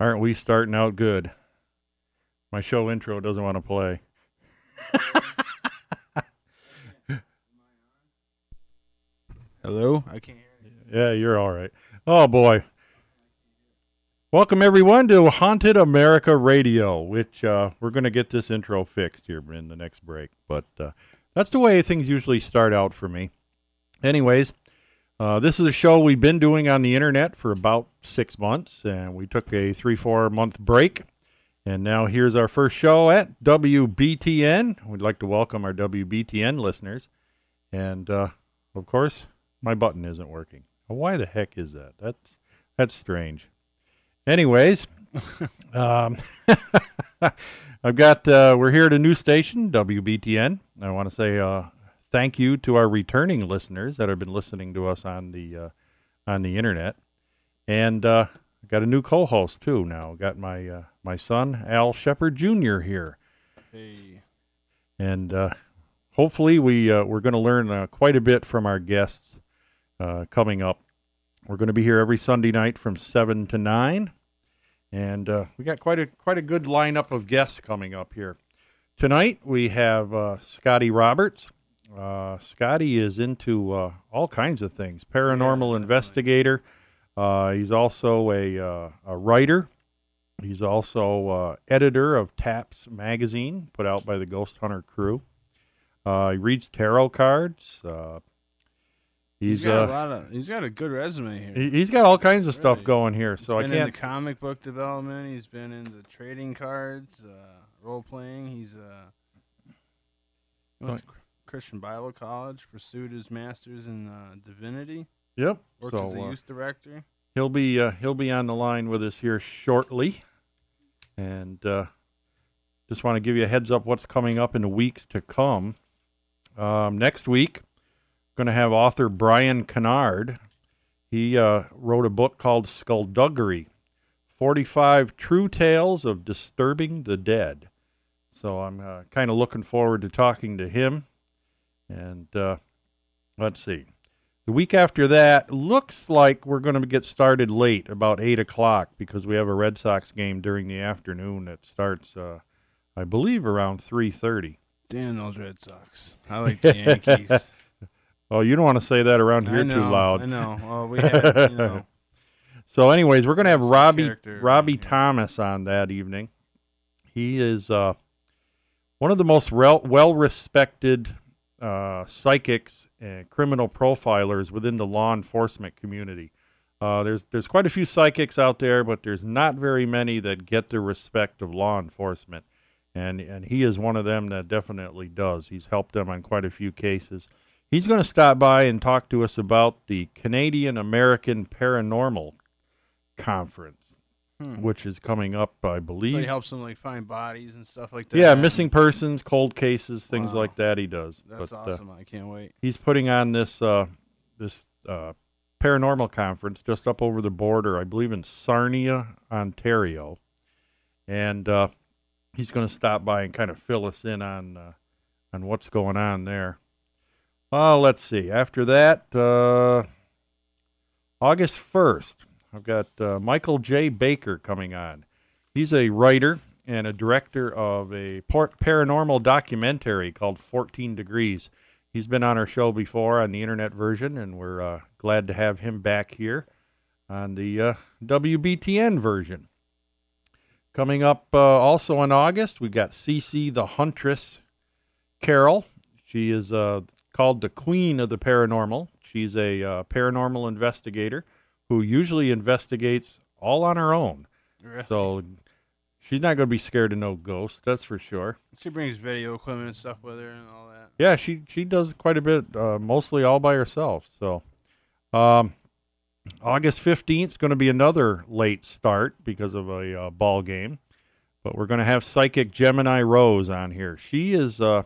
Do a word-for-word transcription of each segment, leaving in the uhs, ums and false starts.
Aren't we starting out good? My show intro doesn't want to play. Hello? I can't hear you. Yeah, you're all right. Oh, boy. Welcome, everyone, to Haunted America Radio, which uh, we're going to get this intro fixed here in the next break. But uh, that's the way things usually start out for me. Anyways, uh, this is a show we've been doing on the internet for about six months, and we took a three, four-month break. And now here's our first show at W B T N. We'd like to welcome our W B T N listeners. And, uh, of course, my button isn't working. Why the heck is that? That's that's strange. Anyways, um, I've got, uh, we're here at a new station, W B T N. I want to say uh, thank you to our returning listeners that have been listening to us on the uh, on the internet. And uh, I've got a new co-host, too, now. Got my uh, my son, Al Shepard Junior here. Hey. And uh, hopefully we, uh, we're going to learn uh, quite a bit from our guests uh, coming up. We're going to be here every Sunday night from seven to nine. And uh, we got quite a quite a good lineup of guests coming up here. Tonight we have uh, Scotty Roberts. Uh, Scotty is into uh, all kinds of things. Paranormal Yeah, investigator. Uh, he's also a uh, a writer. He's also uh, editor of Taps magazine, put out by the Ghost Hunter crew. Uh, he reads tarot cards. Uh, he's he's got uh, a lot of. He's got a good resume here. he- he's got all kinds of stuff Really. going here. He's So I been can't. into comic book development. He's been into trading cards, uh, role playing. He's uh, went to Christian Bible College, pursued his master's in uh, divinity. Yep. Worked as a So uh, youth director. he'll be uh, he'll be on the line with us here shortly, and uh, just want to give you a heads up what's coming up in the weeks to come. Um, next week, going to have author Brian Kennard. He uh, wrote a book called Skullduggery, forty-five True Tales of Disturbing the Dead. So I'm uh, kind of looking forward to talking to him. And uh, let's see. The week after that, looks like we're going to get started late, about eight o'clock, because we have a Red Sox game during the afternoon that starts, uh, I believe, around three thirty. Damn those Red Sox. I like the Yankees. Oh, you don't want to say that around here I know, too loud. I know. Well, we had, you know. So anyways, we're going to have Some Robbie character Robbie right here. Thomas on that evening. He is uh, one of the most rel- well-respected uh, psychics and criminal profilers within the law enforcement community. Uh, there's there's quite a few psychics out there, but there's not very many that get the respect of law enforcement. And and he is one of them that definitely does. He's helped them on quite a few cases. He's going to stop by and talk to us about the Canadian American Paranormal Conference, Hmm. which is coming up, I believe. So he helps them like find bodies and stuff like that. Yeah, missing persons, cold cases, things Wow. like that. He does. That's but, uh, awesome. I can't wait. he's putting on this uh, this uh, paranormal conference just up over the border, I believe, in Sarnia, Ontario, and uh, he's going to stop by and kind of fill us in on uh, on what's going on there. Oh, let's see. After that, uh, August first, I've got uh, Michael J. Baker coming on. He's a writer and a director of a par- paranormal documentary called fourteen Degrees. He's been on our show before on the internet version, and we're uh, glad to have him back here on the uh, W B T N version. Coming up uh, also in August, we've got Cece the Huntress Carroll. She is uh, called the Queen of the Paranormal. She's a uh, paranormal investigator who usually investigates all on her own. Really? So she's not going to be scared of no ghosts, that's for sure. She brings video equipment and stuff with her and all that. Yeah, she she does quite a bit, uh, mostly all by herself. So um, August fifteenth is going to be another late start because of a uh, ball game. But we're going to have Psychic Gemini Rose on here. She is uh,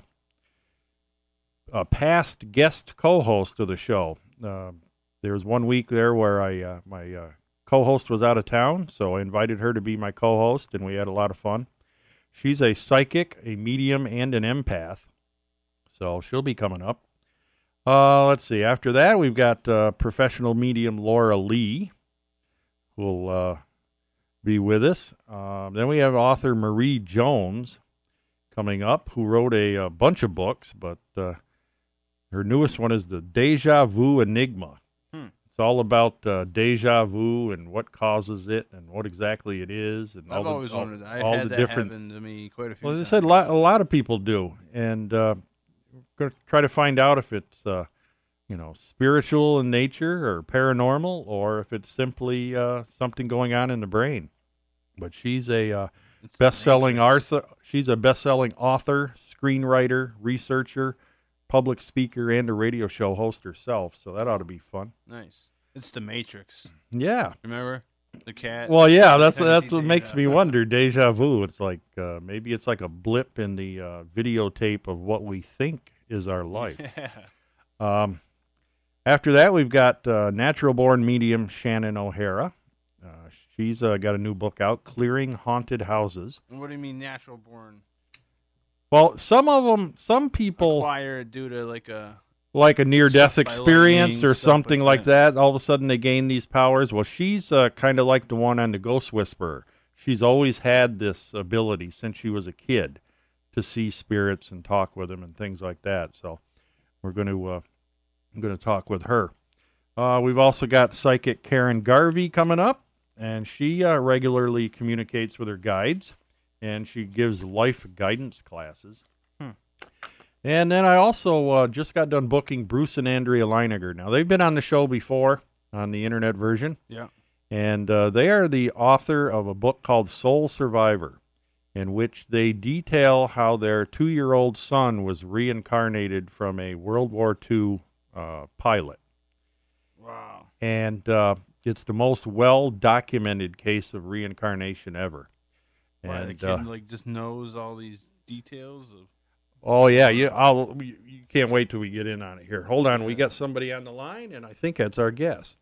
a past guest co-host of the show. Uh, there was one week there where I uh, my uh, co-host was out of town, so I invited her to be my co-host, and we had a lot of fun. She's a psychic, a medium, and an empath, so she'll be coming up. Uh, let's see. After that, we've got uh, professional medium Laura Lee, who'll uh, be with us. Um, then we have author Marie Jones coming up, who wrote a, a bunch of books, but uh, her newest one is the Deja Vu Enigma. Hmm. It's all about uh, deja vu and what causes it and what exactly it is. And I've all always the, all, wondered that. I all had the that different. happen to me quite a few Well, they times. said a lot, a lot of people do, and uh, we're going to try to find out if it's, uh, you know, spiritual in nature or paranormal, or if it's simply uh, something going on in the brain. But she's a uh, It's the best-selling Matrix. author. She's a best-selling author, screenwriter, researcher, public speaker, and a radio show host herself. So that ought to be fun. Nice. It's the Matrix. Yeah. Remember the cat? Well, yeah. That's Every time you that's see what makes deja. me wonder. Deja vu. It's like uh, maybe it's like a blip in the uh, videotape of what we think is our life. Yeah. Um, after that, we've got uh, natural-born medium Shannon O'Hara. Uh, she's uh, got a new book out, Clearing Haunted Houses. And what do you mean natural born? Well, some of them, some people, Acquired due to like a. like a near-death Struck by experience lightning, or stuff something like like that. All of a sudden, they gain these powers. Well, she's uh, kind of like the one on the Ghost Whisperer. She's always had this ability since she was a kid to see spirits and talk with them and things like that. So we're going to uh, I'm going to talk with her. Uh, we've also got psychic Karen Garvey coming up, and she uh, regularly communicates with her guides, and she gives life guidance classes. Hmm. And then I also uh, just got done booking Bruce and Andrea Leiniger. Now, they've been on the show before on the internet version, Yeah. and uh, they are the author of a book called Soul Survivor, in which they detail how their two-year-old son was reincarnated from a World War Two uh, pilot. Wow. And uh, it's the most well-documented case of reincarnation ever. Why the And, kid uh, like just knows all these details of. oh yeah, you, I'll, you, you can't wait till we get in on it here. Hold on, we got somebody on the line, and I think that's our guest.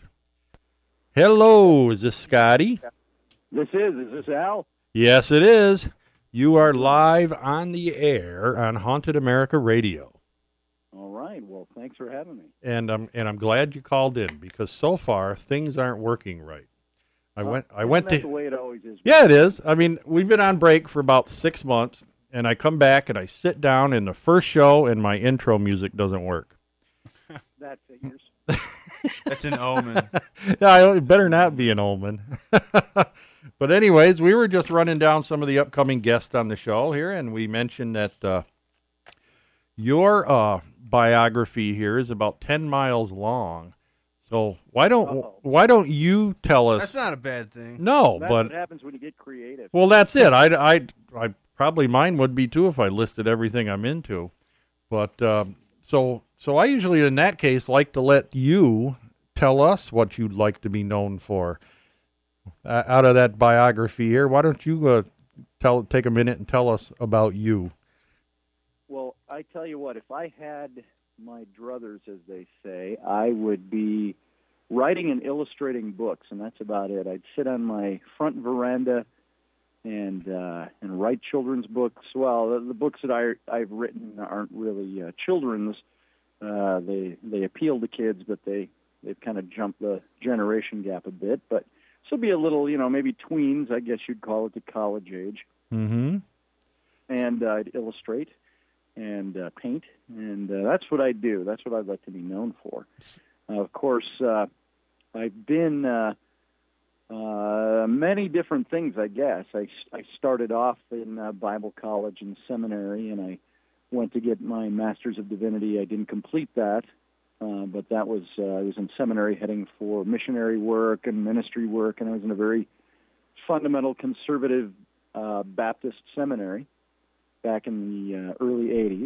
Hello, is this Scotty? This is. Is this Al? Yes, it is. You are live on the air on Haunted America Radio. All right. Well, thanks for having me. And I'm and I'm glad you called in, because so far things aren't working right. I Uh, went I isn't went that to the way it always is. Yeah, it is. I mean, we've been on break for about six months, and I come back and I sit down in the first show, and my intro music doesn't work. That figures. That's an omen. Yeah, it better not be an omen. But anyways, we were just running down some of the upcoming guests on the show here, and we mentioned that uh, your uh, biography here is about ten miles long. So why don't Uh-oh. why don't you tell us? That's not a bad thing. No, That's but what happens when you get creative. well, that's it. I, I, I probably mine would be too if I listed everything I'm into. But um, so so I usually in that case like to let you tell us what you'd like to be known for. Uh, out of that biography here, why don't you uh, tell take a minute and tell us about you? Well, I tell you what, if I had my druthers, as they say, I would be writing and illustrating books, and that's about it. I'd sit on my front veranda and uh, and write children's books. Well, the, the books that I I've written aren't really uh, children's. Uh, they they appeal to kids, but they they've kind of jumped the generation gap a bit. But this will be a little, you know, maybe tweens, I guess you'd call it, to college age. Mm-hmm. And uh, I'd illustrate and uh, paint, and uh, that's what I do. That's what I'd like to be known for. Uh, of course, uh, I've been uh, uh, many different things, I guess. I, I started off in uh, Bible college and seminary, and I went to get my Master's of Divinity. I didn't complete that, uh, but that was uh, I was in seminary heading for missionary work and ministry work, and I was in a very fundamental conservative uh, Baptist seminary back in the uh, early eighties.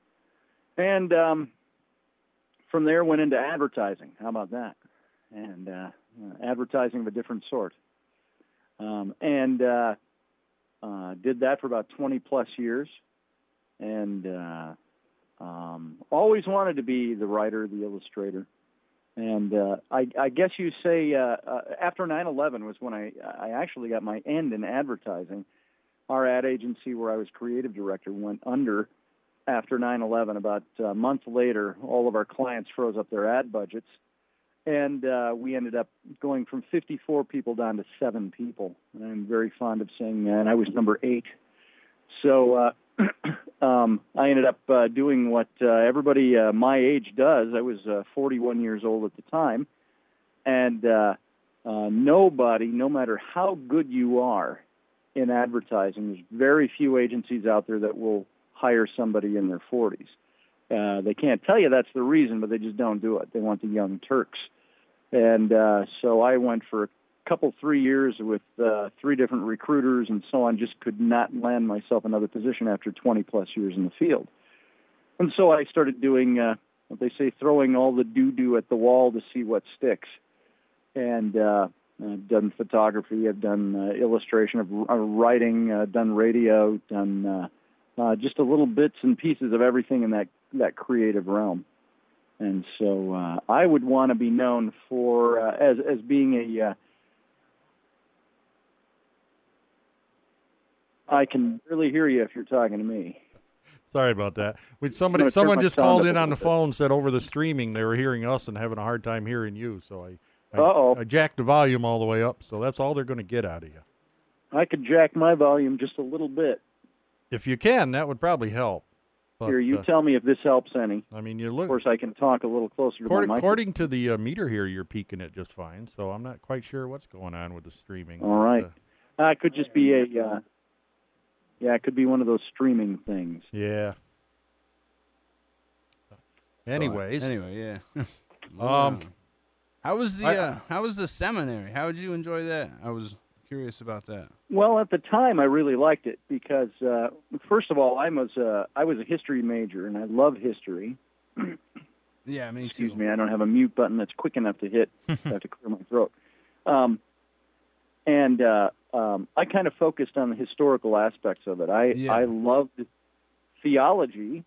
And um, from there went into advertising. How about that? And uh, uh, advertising of a different sort. Um, and uh, uh, did that for about twenty plus years. And uh, um, always wanted to be the writer, the illustrator. And uh, I, I guess you say uh, uh, after nine eleven was when I, I actually got my end in advertising. Our ad agency where I was creative director went under after nine eleven. About a month later, all of our clients froze up their ad budgets. and uh, we ended up going from fifty-four people down to seven people. And I'm very fond of saying that. And I was number eight. So uh, um, I ended up uh, doing what uh, everybody uh, my age does. I was uh, forty-one years old at the time. And uh, uh, nobody, no matter how good you are in advertising, there's very few agencies out there that will hire somebody in their forties. Uh, they can't tell you that's the reason, but they just don't do it. They want the young Turks. And uh, so I went for a couple, three years with uh, three different recruiters and so on, just could not land myself another position after twenty-plus years in the field. And so I started doing, uh, what they say, throwing all the doo-doo at the wall to see what sticks. And uh, I've done photography, I've done uh, illustration, of uh, writing, uh, done radio, done uh, uh, just a little bits and pieces of everything in that, that creative realm. And so uh, I would want to be known for uh, as as being a. Uh, I can really hear you if you're talking to me. Sorry about that. When somebody, I'm gonna turn someone my just sound called up in a on the little bit. phone and said over the streaming they were hearing us and having a hard time hearing you. So I, I, Uh-oh. I jacked the volume all the way up. So that's all they're going to get out of you. I could jack my volume just a little bit. If you can, that would probably help. But, Here, you uh, tell me if this helps any. I mean, you Of look. course, I can talk a little closer to According, my mic. according to the uh, meter here, you're peaking it just fine. So I'm not quite sure what's going on with the streaming. All right. But, uh, Uh, it could just be a. Uh, yeah, it could be one of those streaming things. yeah. Anyways, anyway, yeah. um, how was the I- uh, how was the seminary? How did you enjoy that? I was curious about that. Well, at the time, I really liked it because, uh, first of all, I was a, I was a history major, and I love history. Yeah, me Excuse too. me, I don't have a mute button that's quick enough to hit. I have to clear my throat. Um, and uh, um, I kind of focused on the historical aspects of it. I, Yeah. I loved theology.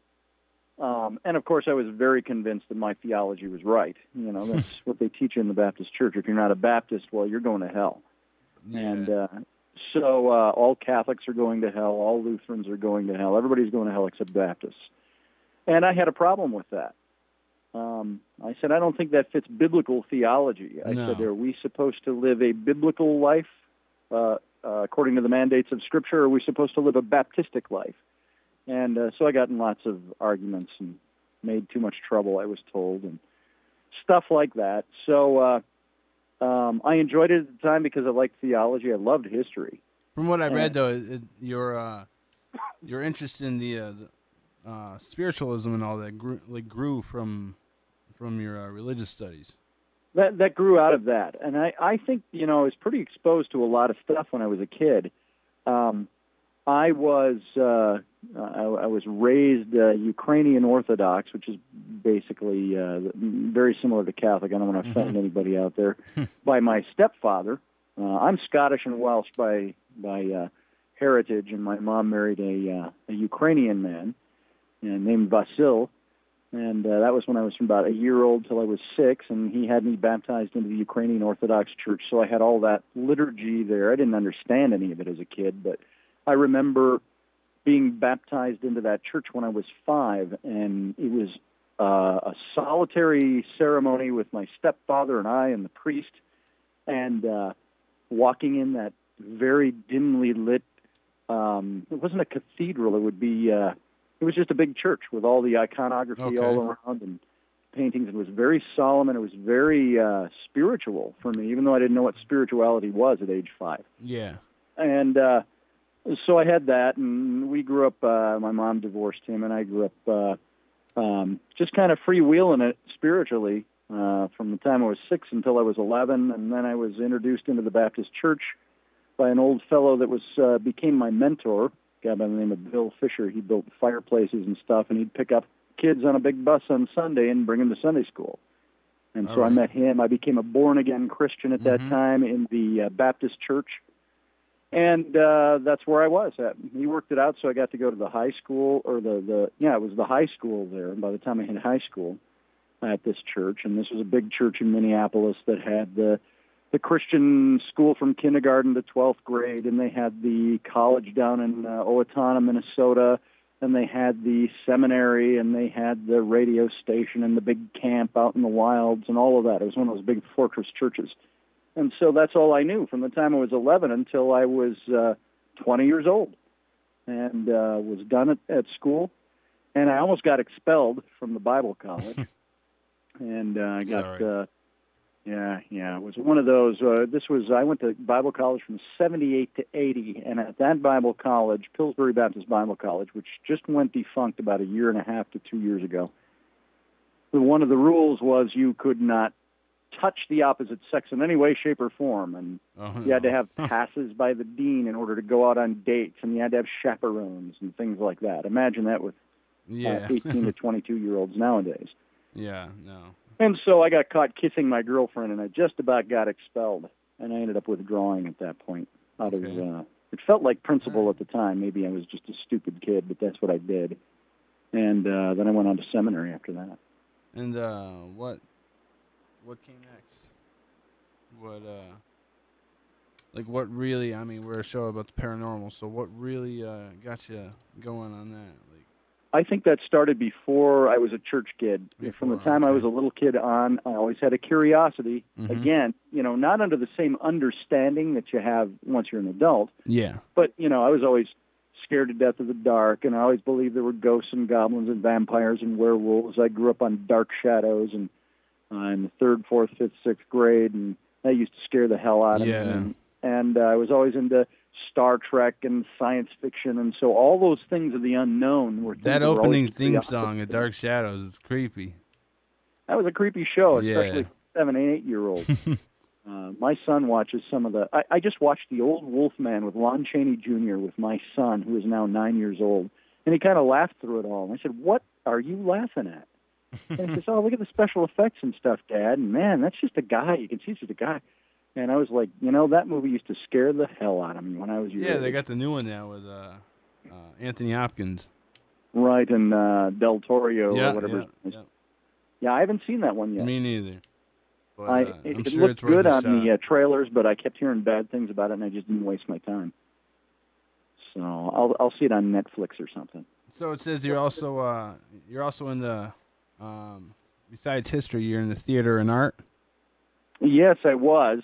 Um, and, of course, I was very convinced that my theology was right. You know, that's what they teach in the Baptist church. If you're not a Baptist, well, you're going to hell. Yeah. And uh, so uh, all Catholics are going to hell. All Lutherans are going to hell. Everybody's going to hell except Baptists. And I had a problem with that. Um, I said, I don't think that fits biblical theology. I No. said, are we supposed to live a biblical life uh, uh, according to the mandates of Scripture, or are we supposed to live a Baptistic life? And uh, so I got in lots of arguments and made too much trouble, I was told, and stuff like that. So uh, um, I enjoyed it at the time because I liked theology. I loved history. From what I Yeah. read, though, it, it- your uh, your interest in the, uh, the uh, spiritualism and all that grew, like grew from from your uh, religious studies. That that grew out of that, and I, I think you know I was pretty exposed to a lot of stuff when I was a kid. Um, I was uh, I, I was raised uh, Ukrainian Orthodox, which is basically uh, very similar to Catholic. I don't want to offend Mhm. anybody out there. By my stepfather, uh, I'm Scottish and Welsh by by uh, heritage, and my mom married a uh, a Ukrainian man uh, named Vasil. And uh, that was when I was from about a year old till I was six, and he had me baptized into the Ukrainian Orthodox Church. So I had all that liturgy there. I didn't understand any of it as a kid, but I remember being baptized into that church when I was five, and it was uh, a solitary ceremony with my stepfather and I and the priest, and uh, walking in that very dimly lit, um, it wasn't a cathedral, it would be... Uh, It was just a big church with all the iconography Okay. all around and paintings. It was very solemn, and it was very uh, spiritual for me, even though I didn't know what spirituality was at age five. Yeah. And uh, so I had that, and we grew up, uh, my mom divorced him, and I grew up uh, um, just kind of freewheeling it spiritually uh, from the time I was six until I was eleven, and then I was introduced into the Baptist church by an old fellow that was uh, became my mentor, a guy by the name of Bill Fisher. He built fireplaces and stuff, and he'd pick up kids on a big bus on Sunday and bring them to Sunday school. And All so I right. met him. I became a born-again Christian at that Mhm. time in the uh, Baptist church. And uh, that's where I was at. He worked it out, so I got to go to the high school, or the, the yeah, it was the high school there. And by the time I hit high school at this church, and this was a big church in Minneapolis that had the the Christian school from kindergarten to twelfth grade, and they had the college down in uh, Owatonna, Minnesota, and they had the seminary, and they had the radio station, and the big camp out in the wilds, and all of that. It was one of those big fortress churches. And so that's all I knew from the time I was eleven until I was uh, twenty years old, and uh, was done at, at school. And I almost got expelled from the Bible college. and uh, I got, uh, yeah, yeah, it was one of those. Uh, this was, I went to Bible college from seventy-eight to eighty, and at that Bible college, Pillsbury Baptist Bible College, which just went defunct about a year and a half to two years ago, one of the rules was you could not touch the opposite sex in any way, shape, or form, and Oh, you had to no. have passes by the dean in order to go out on dates, and you had to have chaperones and things like that. Imagine that with Yeah. uh, eighteen to twenty-two-year-olds nowadays. Yeah, no. And so I got caught kissing my girlfriend, and I just about got expelled, and I ended up withdrawing at that point. Out Okay. of uh, it felt like principle at the time. Maybe I was just a stupid kid, but that's what I did. And uh, then I went on to seminary after that. And uh, what what came next? What uh, like what really? I mean, we're a show about the paranormal, so what really uh, got you going on that? Like, I think that started before I was a church kid. From the Before, time I okay. was a little kid on, I always had a curiosity. Mhm. Again, you know, not under the same understanding that you have once you're an adult, yeah, but, you know, I was always scared to death of the dark, and I always believed there were ghosts and goblins and vampires and werewolves. I grew up on Dark Shadows and uh, in the third, fourth, fifth, sixth grade, and that used to scare the hell out of Yeah. me. And, and uh, I was always into Star Trek and science fiction, and so all those things of the unknown were things that that were opening always theme curiosity song of to me. Dark Shadows is creepy. That was a creepy show, Yeah. especially for seven and eight year olds. uh, my son watches some of the. I, I just watched The Old Wolfman with Lon Chaney Junior with my son, who is now nine years old, and he kind of laughed through it all. And I said, "What are you laughing at?" And he says, "Oh, look at the special effects and stuff, Dad. And man, that's just a guy. You can see it's just a guy." And I was like, you know, that movie used to scare the hell out of me when I was your Yeah, they age. got the new one now with uh, uh, Anthony Hopkins. Right, and uh, Del Toro yeah, or whatever. yeah, his name is. yeah. Yeah, I haven't seen that one yet. Me neither. But, I, uh, it, I'm it sure looked it's worth good a on shot. the uh, trailers, but I kept hearing bad things about it, and I just didn't waste my time. So I'll I'll see it on Netflix or something. So it says you're also uh, you're also in the um, besides history, you're in the theater and art. Yes, I was.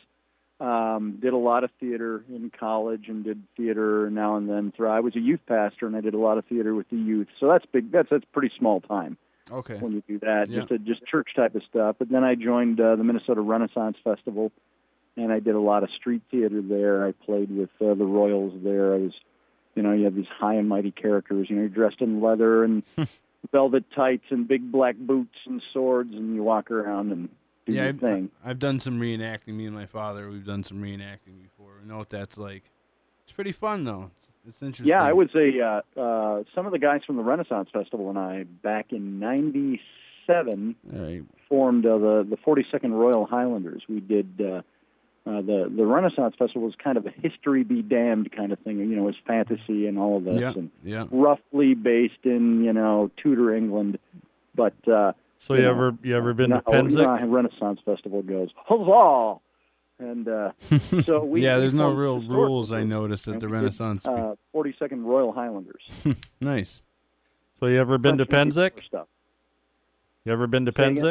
Um, did a lot of theater in college and did theater now and then. Through I was a youth pastor, and I did a lot of theater with the youth. So that's big. That's that's pretty small time Okay. when you do that. Yeah. Just a, just church type of stuff. But then I joined uh, the Minnesota Renaissance Festival, and I did a lot of street theater there. I played with uh, the Royals there. I was, you know, you have these high and mighty characters. You know, you're dressed in leather and velvet tights and big black boots and swords, and you walk around and do Yeah, your I've, thing. I've done some reenacting. Me and my father, we've done some reenacting before. We know what that's like. It's pretty fun though. It's, it's interesting. Yeah, I was a uh, uh, some of the guys from the Renaissance Festival and I back in ninety-seven All right. formed uh, the the forty-second Royal Highlanders. We did uh, uh, the the Renaissance Festival was kind of a history be damned kind of thing. You know, it's fantasy and all of this, Yeah. and Yeah. roughly based in you know Tudor England, but. Uh, So you know, ever you ever been you to know, you know Penzic? how Renaissance Festival goes, huzzah! And uh, so we yeah, we there's no formed real historical rules I group, noticed at and the we did, Renaissance. Uh, forty-second Royal Highlanders. Nice. So you ever been to French Canadian Penzic? Stuff. You ever been to Say again? Penzic?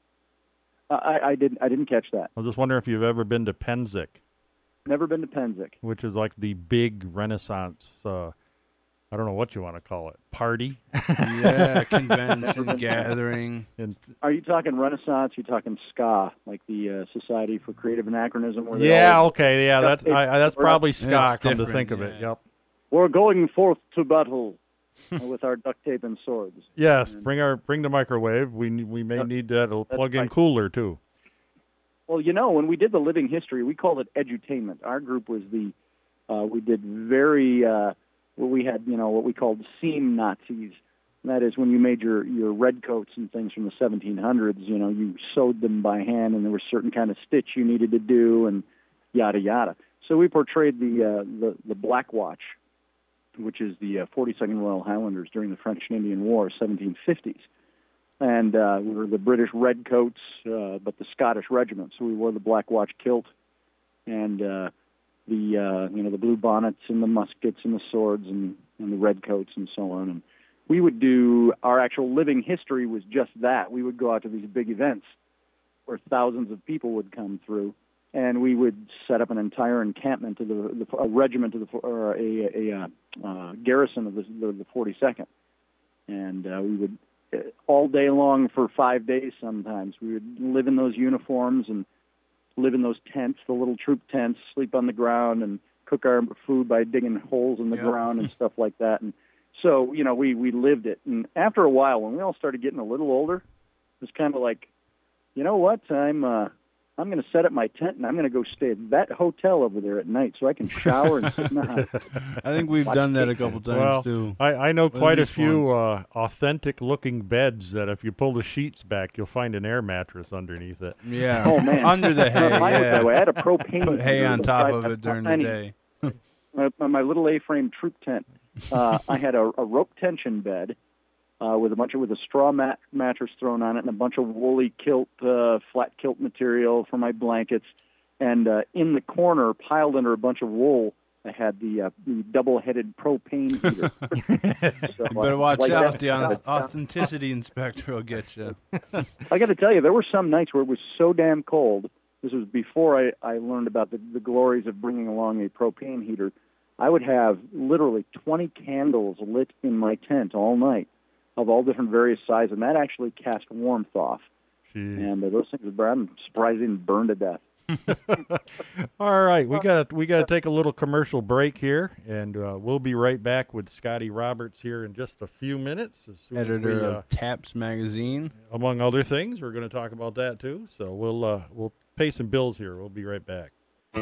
Uh, I, I didn't. I didn't catch that. I was just wondering if you've ever been to Penzic, Never been to Penzic. which is like the big Renaissance. Uh, I don't know what you want to call it. Party. Yeah, convention, gathering. And Are you talking Renaissance? Are you talking S C A, like the uh, Society for Creative Anachronism? Where they yeah, all- okay, yeah, that's It's- I, I, that's we're not- probably ska. It's Come to different, think of it, yeah. yep. We're going forth to battle uh, with our duct tape and swords. Yes, And- bring our bring the microwave. We ne- we may Yep. need that. It'll That's plug-in right. cooler too. Well, you know, when we did the Living History, we called it edutainment. Our group was the, uh, we did very, uh, well, we had, you know, what we called seam Nazis. And that is when you made your, your red coats and things from the seventeen hundreds, you know, you sewed them by hand and there was certain kind of stitch you needed to do and yada, yada. So we portrayed the, uh, the, the Black Watch, which is the uh, forty-second Royal Highlanders during the French and Indian War, seventeen fifties. And uh, we were the British redcoats, uh, but the Scottish regiment. So we wore the Black Watch kilt and uh, the uh, you know the blue bonnets and the muskets and the swords and, and the redcoats and so on. And we would do our actual living history was just that. We would go out to these big events where thousands of people would come through, and we would set up an entire encampment of the, the a regiment of the or a, a, a uh, garrison of the, the, the forty-second, and uh, we would uh, all day long for five days. Sometimes we would live in those uniforms and live in those tents, the little troop tents, sleep on the ground, and cook our food by digging holes in the yeah. ground and stuff like that. And so, you know, we we lived it. And after a while, when we all started getting a little older, it was kind of like, you know what, I'm uh, I'm going to set up my tent and I'm going to go stay at that hotel over there at night so I can shower and sit in the house. I think we've done that a couple times well, too. I, I know quite a these few uh, authentic-looking beds that if you pull the sheets back, you'll find an air mattress underneath it. Yeah. Oh, man. Under the hay. Mine was yeah. that way. I had a propane Put hay heater on top inside of my it during the tiny- day. My, my little A-frame troop tent. Uh, I had a, a rope tension bed uh, with a bunch of with a straw mat, mattress thrown on it and a bunch of woolly kilt, uh, flat kilt material for my blankets. And uh, in the corner, piled under a bunch of wool, I had the, uh, the double-headed propane heater. So, You better uh, watch like out. that. The au- authenticity inspector will get you. I got to tell you, there were some nights where it was so damn cold. This was before I, I learned about the, the glories of bringing along a propane heater. I would have literally twenty candles lit in my tent all night of all different various sizes, and that actually cast warmth off. Jeez. And uh, those things, I'm surprised they didn't burn to death. All right, we got we got to take a little commercial break here, and uh, we'll be right back with Scotty Roberts here in just a few minutes. As soon as Editor we, uh, of Taps Magazine. among other things, we're going to talk about that too. So we'll uh, we'll pay some bills here. We'll be right back.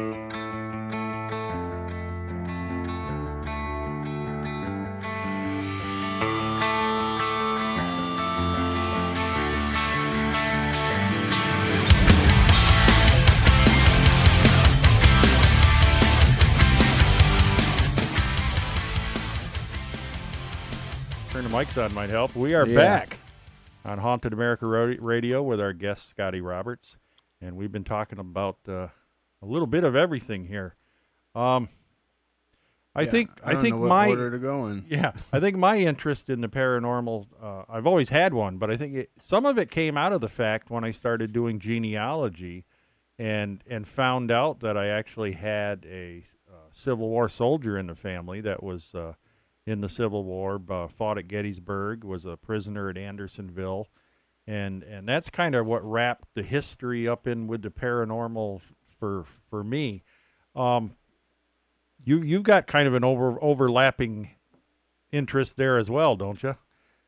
Turn the mics on might help. We are Yeah. back on Haunted America Ro- Radio with our guest Scotty Roberts, and we've been talking about uh, a little bit of everything here. Um, I Yeah, think I, I, don't think know what my order to go in. yeah I think my interest in the paranormal, uh, I've always had one, but I think it, some of it came out of the fact when I started doing genealogy, and and found out that I actually had a uh, Civil War soldier in the family that was. Uh, in the Civil War, uh, fought at Gettysburg, was a prisoner at Andersonville, and and that's kind of what wrapped the history up in with the paranormal for for me. Um, you you've got kind of an over overlapping interest there as well, don't you?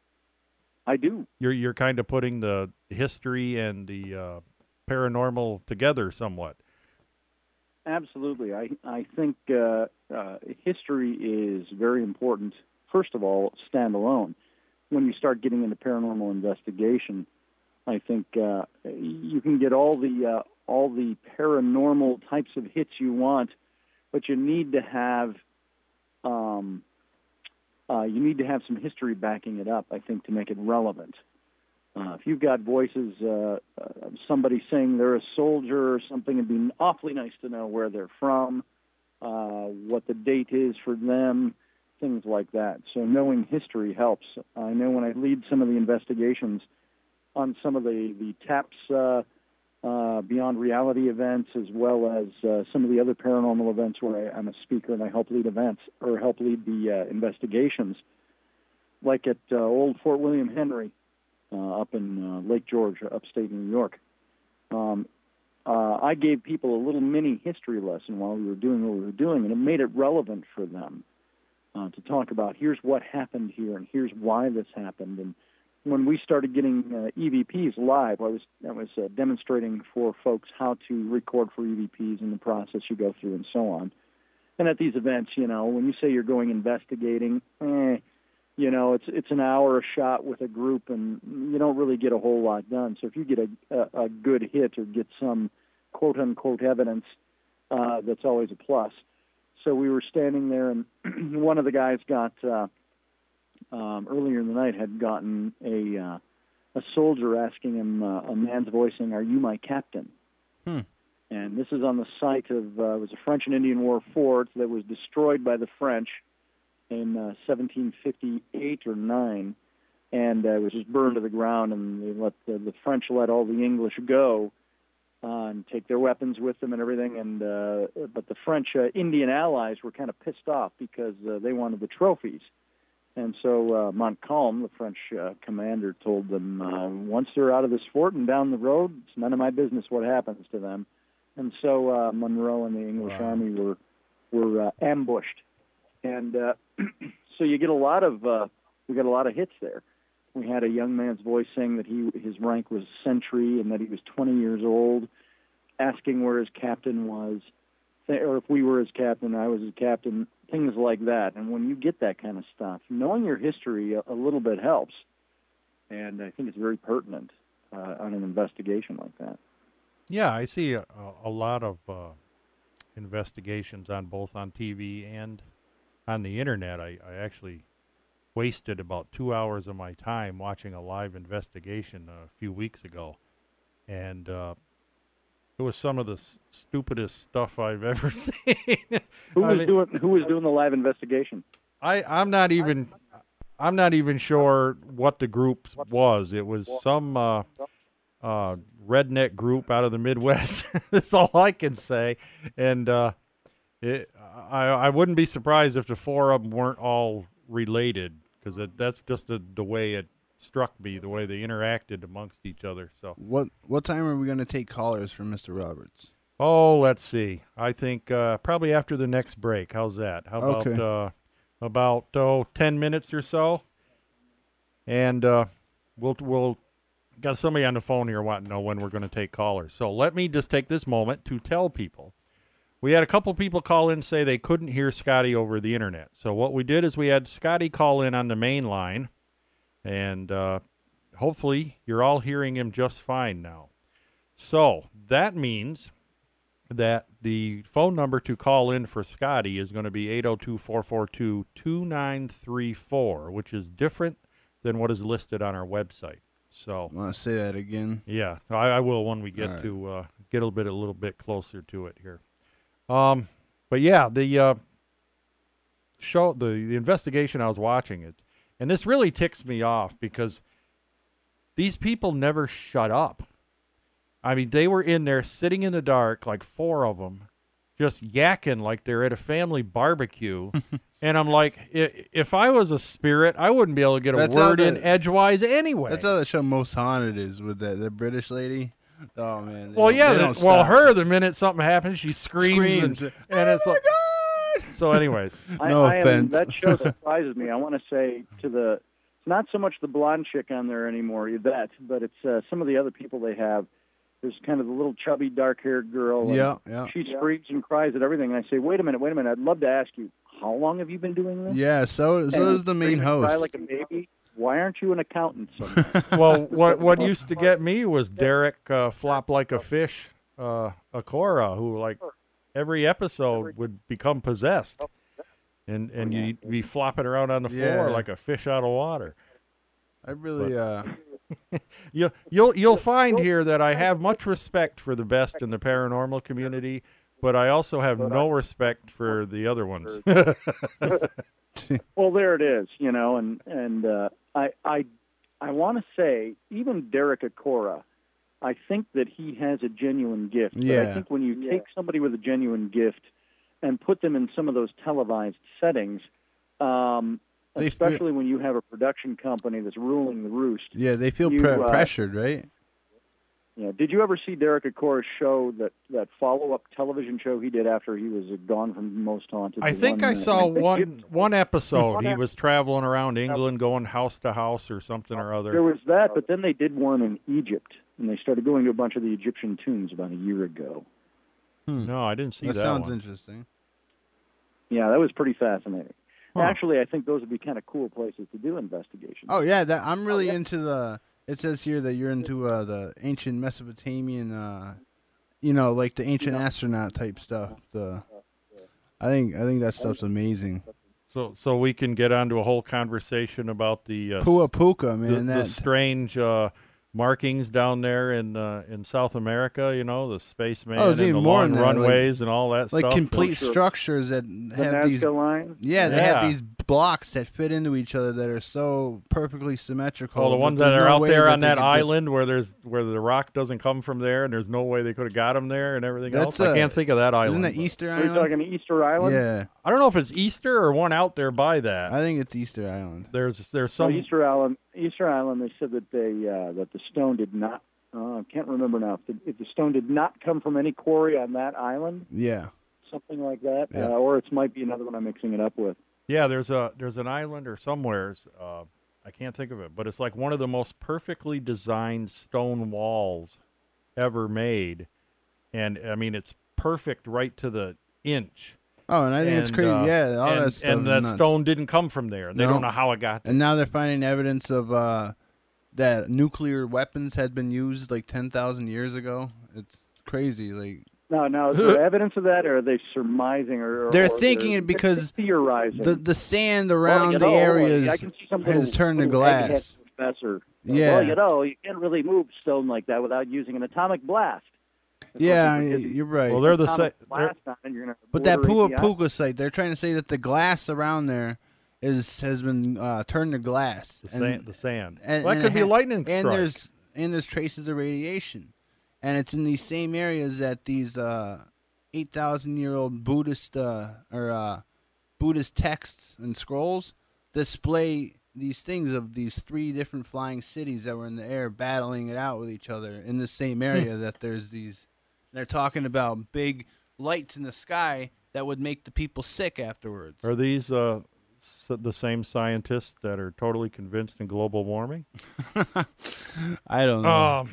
I do. You're you're kind of putting the history and the uh, paranormal together somewhat. Absolutely. I, I think uh, uh, history is very important, first of all, standalone. When you start getting into paranormal investigation, I think uh, you can get all the uh, all the paranormal types of hits you want, but you need to have um, uh, you need to have some history backing it up, I think, to make it relevant. Uh, if you've got voices uh, of somebody saying they're a soldier or something, it'd be awfully nice to know where they're from, uh, what the date is for them, things like that. So knowing history helps. I know when I lead some of the investigations on some of the, the TAPS uh, uh, Beyond Reality events, as well as uh, some of the other paranormal events where I, I'm a speaker and I help lead events or help lead the uh, investigations, like at uh, Old Fort William Henry, Uh, up in uh, Lake George, upstate New York. Um, uh, I gave people a little mini history lesson while we were doing what we were doing, and it made it relevant for them uh, to talk about here's what happened here and here's why this happened. And when we started getting uh, E V Ps live, I was I was uh, demonstrating for folks how to record for E V Ps and the process you go through and so on. And at these events, you know, when you say you're going investigating, eh, you know, it's it's an hour a shot with a group, and you don't really get a whole lot done. So if you get a, a, a good hit or get some quote-unquote evidence, uh, that's always a plus. So we were standing there, and one of the guys got, uh, um, earlier in the night, had gotten a uh, a soldier asking him, uh, a man's voice saying, "Are you my captain?" Hmm. And this is on the site of, uh, it was a French and Indian War fort that was destroyed by the French. in uh, seventeen fifty-eight or nine, and uh, it was just burned to the ground. And they let the, the French let all the English go uh, and take their weapons with them and everything. And uh, but the French uh, Indian allies were kind of pissed off because uh, they wanted the trophies. And so uh, Montcalm, the French uh, commander, told them, uh, once they're out of this fort and down the road, it's none of my business what happens to them. And so uh, Monroe and the English Wow. army were were uh, ambushed. And uh, so you get a lot of uh, we got a lot of hits there. We had a young man's voice saying that he his rank was sentry and that he was twenty years old, asking where his captain was, or if we were his captain, I was his captain, things like that. And when you get that kind of stuff, knowing your history a, a little bit helps. And I think it's very pertinent uh, on an investigation like that. Yeah, I see a, a lot of uh, investigations on both on T V and on the internet. I, I actually wasted about two hours of my time watching a live investigation a few weeks ago. And uh, it was some of the s- stupidest stuff I've ever seen. Who I was mean, doing Who was doing the live investigation? I, I'm not even I'm not even sure what the group was. It was some uh, uh, redneck group out of the Midwest. That's all I can say. And uh, it, I I wouldn't be surprised if the four of them weren't all related, because that's just the, the way it struck me, the way they interacted amongst each other. So What what time are we going to take callers from Mister Roberts? oh, let's see. I think uh, probably after the next break. How's that? How about Okay. uh, about oh ten minutes or so? And uh, we'll we'll got somebody on the phone here wanting to know when we're going to take callers. So let me just take this moment to tell people. We had a couple people call in and say they couldn't hear Scotty over the internet. So what we did is we had Scotty call in on the main line, and uh, hopefully you're all hearing him just fine now. So that means that the phone number to call in for Scotty is going to be eight oh two, four four two, two nine three four, which is different than what is listed on our website. So Want to say that again? yeah, I, I will when we get All right. to uh, get a bit a little bit closer to it here. Um, but yeah, the uh, show, the, the investigation I was watching it, and this really ticks me off because these people never shut up. I mean, they were in there sitting in the dark, like four of them, just yakking like they're at a family barbecue. And I'm like, i- if I was a spirit, I wouldn't be able to get a That's how word in the- edgewise anyway. That's how the show Most Haunted is with that the British lady. Oh man. they Well, don't- yeah. they The, don't well, stop. her, the minute something happens, she screams, Screams. and, and it's Oh like. my God! So, anyways, No I, I am, offense. that show surprises me. I want to say to the, it's not so much the blonde chick on there anymore, Yvette, but it's uh, some of the other people they have. There's kind of the little chubby, dark-haired girl. and Yeah, yeah. She screams and cries at everything. And I say, wait a minute, wait a minute. I'd love to ask you, how long have you been doing this? Yeah, so so And is the main scream and Cry host. like a baby. Why aren't you an accountant somewhere? well, what what used to get me was Derek uh, Flop Like a Fish, uh, Akora, who like every episode would become possessed, and and you'd be flopping around on the floor Yeah. like a fish out of water. I really uh You you'll you'll find here that I have much respect for the best in the paranormal community, but I also have no respect for the other ones. Well, there it is, you know, and and uh, I I I want to say even Derek Akora, I think that he has a genuine gift. But I Yeah. think when you take somebody with a genuine gift and put them in some of those televised settings, um, They feel- especially when you have a production company that's ruling the roost. yeah, they feel You, pre- uh, pressured, right? Yeah. Did you ever see Derek Akora's show, that, that follow-up television show he did after he was gone from Most Haunted? I the think one, I uh, saw Big one Gypsy? one episode. He was traveling around England, going house to house or something or There other. was that, but then they did one in Egypt, and they started going to a bunch of the Egyptian tombs about a year ago. Hmm. No, I didn't see that that sounds one. interesting. Yeah, that was pretty fascinating. Huh. Actually, I think those would be kind of cool places to do investigations. Oh yeah, that I'm really into the. It says here that you're into uh, the ancient Mesopotamian, uh, you know, like the ancient astronaut type stuff. The, I think I think that stuff's amazing. So so we can get onto a whole conversation about the uh, Pua Puka, the, man. the That strange uh, markings down there in uh, in South America. You know, the spaceman Oh, and it's the even more long than that, runways and all that Like stuff. complete Sure. structures that The have these. Nazca lines. Yeah, they Yeah. have these blocks that fit into each other that are so perfectly symmetrical. Oh, the ones that there's are no out way there on they that could do- island where there's where the rock doesn't come from there, and there's no way they could have got him there and everything That's else. I a- can't think of that island. Isn't that but- Easter Are you Island? talking Easter Island? Yeah, I don't know if it's Easter or one out there by that. I think it's Easter Island. There's there's So some. Easter Island. Easter Island. They said that they uh, that the stone did not. Uh, I can't remember now. If the, if the stone did not come from any quarry on that island, Yeah. something like that, Yeah. uh, or it might be another one I'm mixing it up with. Yeah, there's a there's an island or somewheres. Uh, I can't think of it, but it's like one of the most perfectly designed stone walls ever made, and I mean it's perfect right to the inch. Oh, and I think it's And, crazy. uh, yeah, all and, that stuff. and is that nuts. stone didn't come from there. They No. don't know how it got there. And now they're finding evidence of uh, that nuclear weapons had been used like ten thousand years ago. It's crazy. Like No, no. Is there evidence of that, or are they surmising, or, or They're or thinking they're it because theorizing? the the sand Well, around you the know, areas I can see some has little- turned to little egghead glass. Professor. Yeah. Well, you know, you can't really move stone like that without using an atomic blast. Of Yeah, course, if you you're right. Well, they're the atomic sa- blast on it, you're gonna But that obliterate Pua the Puka site, they're trying to say that the glass around there is has been uh, turned to glass. The sand, the sand. and- well, that and could it be a ha- lightning strike. And there's and there's traces of radiation, and it's in these same areas that these uh, eight thousand year old Buddhist uh, or uh, Buddhist texts and scrolls display these things of these three different flying cities that were in the air battling it out with each other in the same area. that there's these. They're talking about big lights in the sky that would make the people sick afterwards. Are these uh, s- the same scientists that are totally convinced in global warming? I don't know. Um,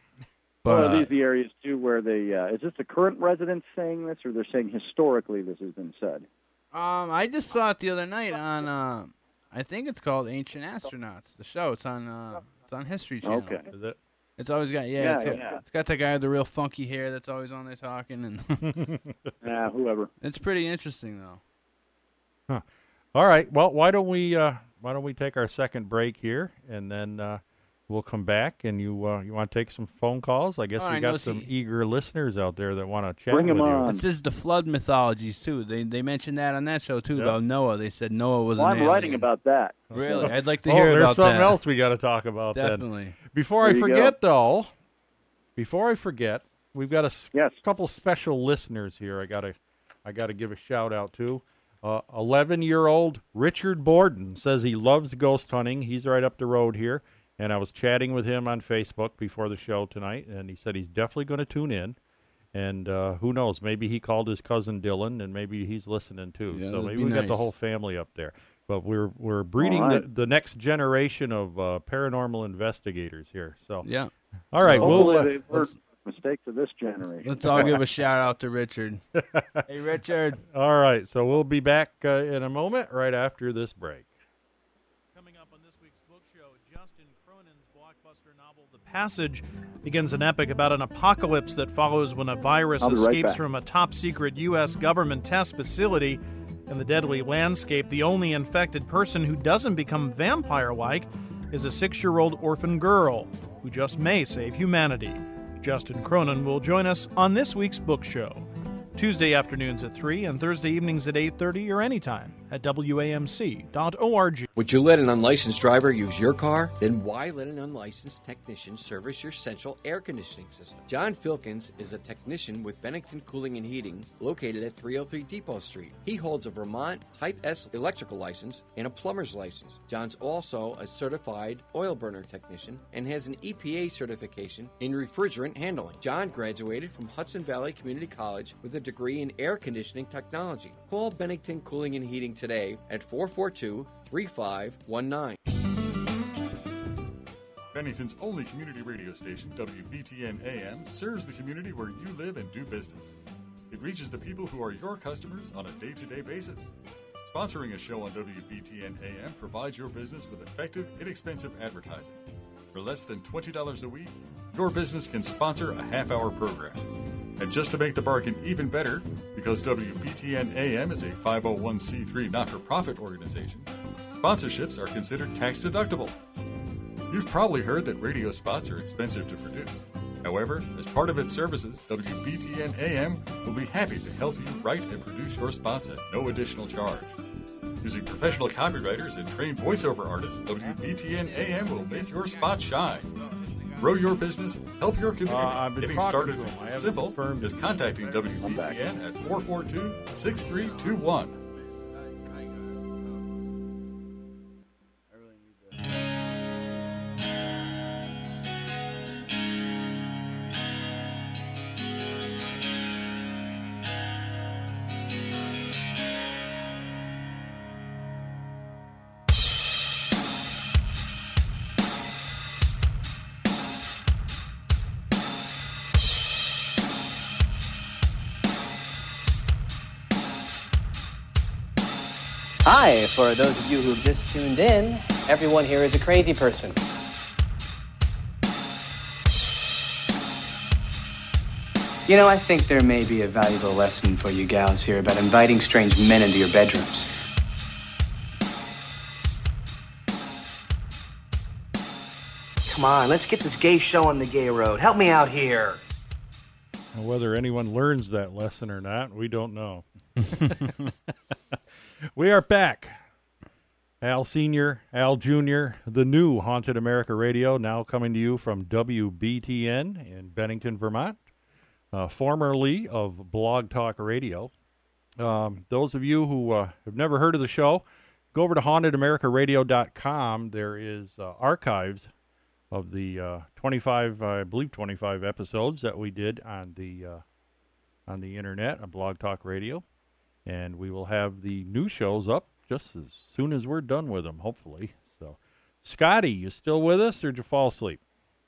but Or uh, are these the areas too where they? Uh, is this the current residents saying this, or they're saying historically this has been said? Um, I just saw it the other night on. Uh, I think it's called Ancient Astronauts. The show. It's on. Uh, it's on History Channel. Okay. is it? It's always got yeah. Yeah, it's, got, yeah. it's got that guy with the real funky hair that's always on there talking, and Yeah, whoever. it's pretty interesting though. All right. Well, why don't we uh, why don't we take our second break here, and then uh, we'll come back. And you uh, you want to take some phone calls? I guess Oh, we I know, got some see- eager listeners out there that want to chat Bring 'em with you. on. This is the flood mythologies too. They they mentioned that on that show too Yeah. about Noah. They said Noah was Well, an I'm alien. writing about that. Really, I'd like to Oh, hear there's about something that. else we got to talk about then. Definitely. Before There I you forget, though, before I forget, we've got a s- Yes. couple special listeners here. I gotta, I gotta give a shout out to. Uh, eleven-year-old Richard Borden says he loves ghost hunting. He's right up the road here, and I was chatting with him on Facebook before the show tonight, and he said he's definitely going to tune in. And uh, who knows? Maybe he called his cousin Dylan, and maybe he's listening too. Yeah, so that'd maybe be we got the nice. whole family up there. But we're we're breeding All the, right. the next generation of uh, paranormal investigators here. So Yeah. all right, we'll. Hopefully Uh, they've learned let's- mistakes of this generation. Let's all give a shout out to Richard. Hey, Richard. all right, so we'll be back uh, in a moment, right after this break. Coming up on this week's book show, Justin Cronin's blockbuster novel The Passage begins an epic about an apocalypse that follows when a virus I'll be right escapes back. from a top-secret U S government test facility. In the deadly landscape, the only infected person who doesn't become vampire-like is a six-year-old orphan girl who just may save humanity. Justin Cronin will join us on this week's book show. Tuesday afternoons at three and Thursday evenings at eight thirty or anytime at W A M C dot org. Would you let an unlicensed driver use your car? Then why let an unlicensed technician service your central air conditioning system? John Filkins is a technician with Bennington Cooling and Heating located at three oh three Depot Street. He holds a Vermont Type S electrical license and a plumber's license. John's also a certified oil burner technician and has an E P A certification in refrigerant handling. John graduated from Hudson Valley Community College with a degree in air conditioning technology. Call Bennington Cooling and Heating today at four four two, three five one nine. Bennington's only community radio station, W B T N A M, serves the community where you live and do business. It reaches the people who are your customers on a day-to-day basis. Sponsoring a show on W B T N A M provides your business with effective, inexpensive advertising. For less than twenty dollars a week, your business can sponsor a half-hour program. And just to make the bargain even better, because W B T N A M is a five oh one c three not-for-profit organization, sponsorships are considered tax-deductible. You've probably heard that radio spots are expensive to produce. However, as part of its services, W B T N A M will be happy to help you write and produce your spots at no additional charge. Using professional copywriters and trained voiceover artists, W B T N A M will make your spot shine. Grow your business, help your community. Uh, Getting started is as simple as contacting W B T N at four four two, six three two one. Hi, for those of you who've just tuned in, everyone here is a crazy person. You know, I think there may be a valuable lesson for you gals here about inviting strange men into your bedrooms. Come on, let's get this gay show on the gay road. Help me out here. Now, whether anyone learns that lesson or not, we don't know. We are back. Al Senior, Al Junior, the new Haunted America Radio, now coming to you from W B T N in Bennington, Vermont, uh, formerly of Blog Talk Radio. Um, those of you who uh, have never heard of the show, go over to haunted america radio dot com. There is uh, archives of the uh, twenty-five, I believe twenty-five episodes that we did on the uh, on the internet, on Blog Talk Radio. And we will have the new shows up just as soon as we're done with them, hopefully. So, Scotty, you still with us, or did you fall asleep?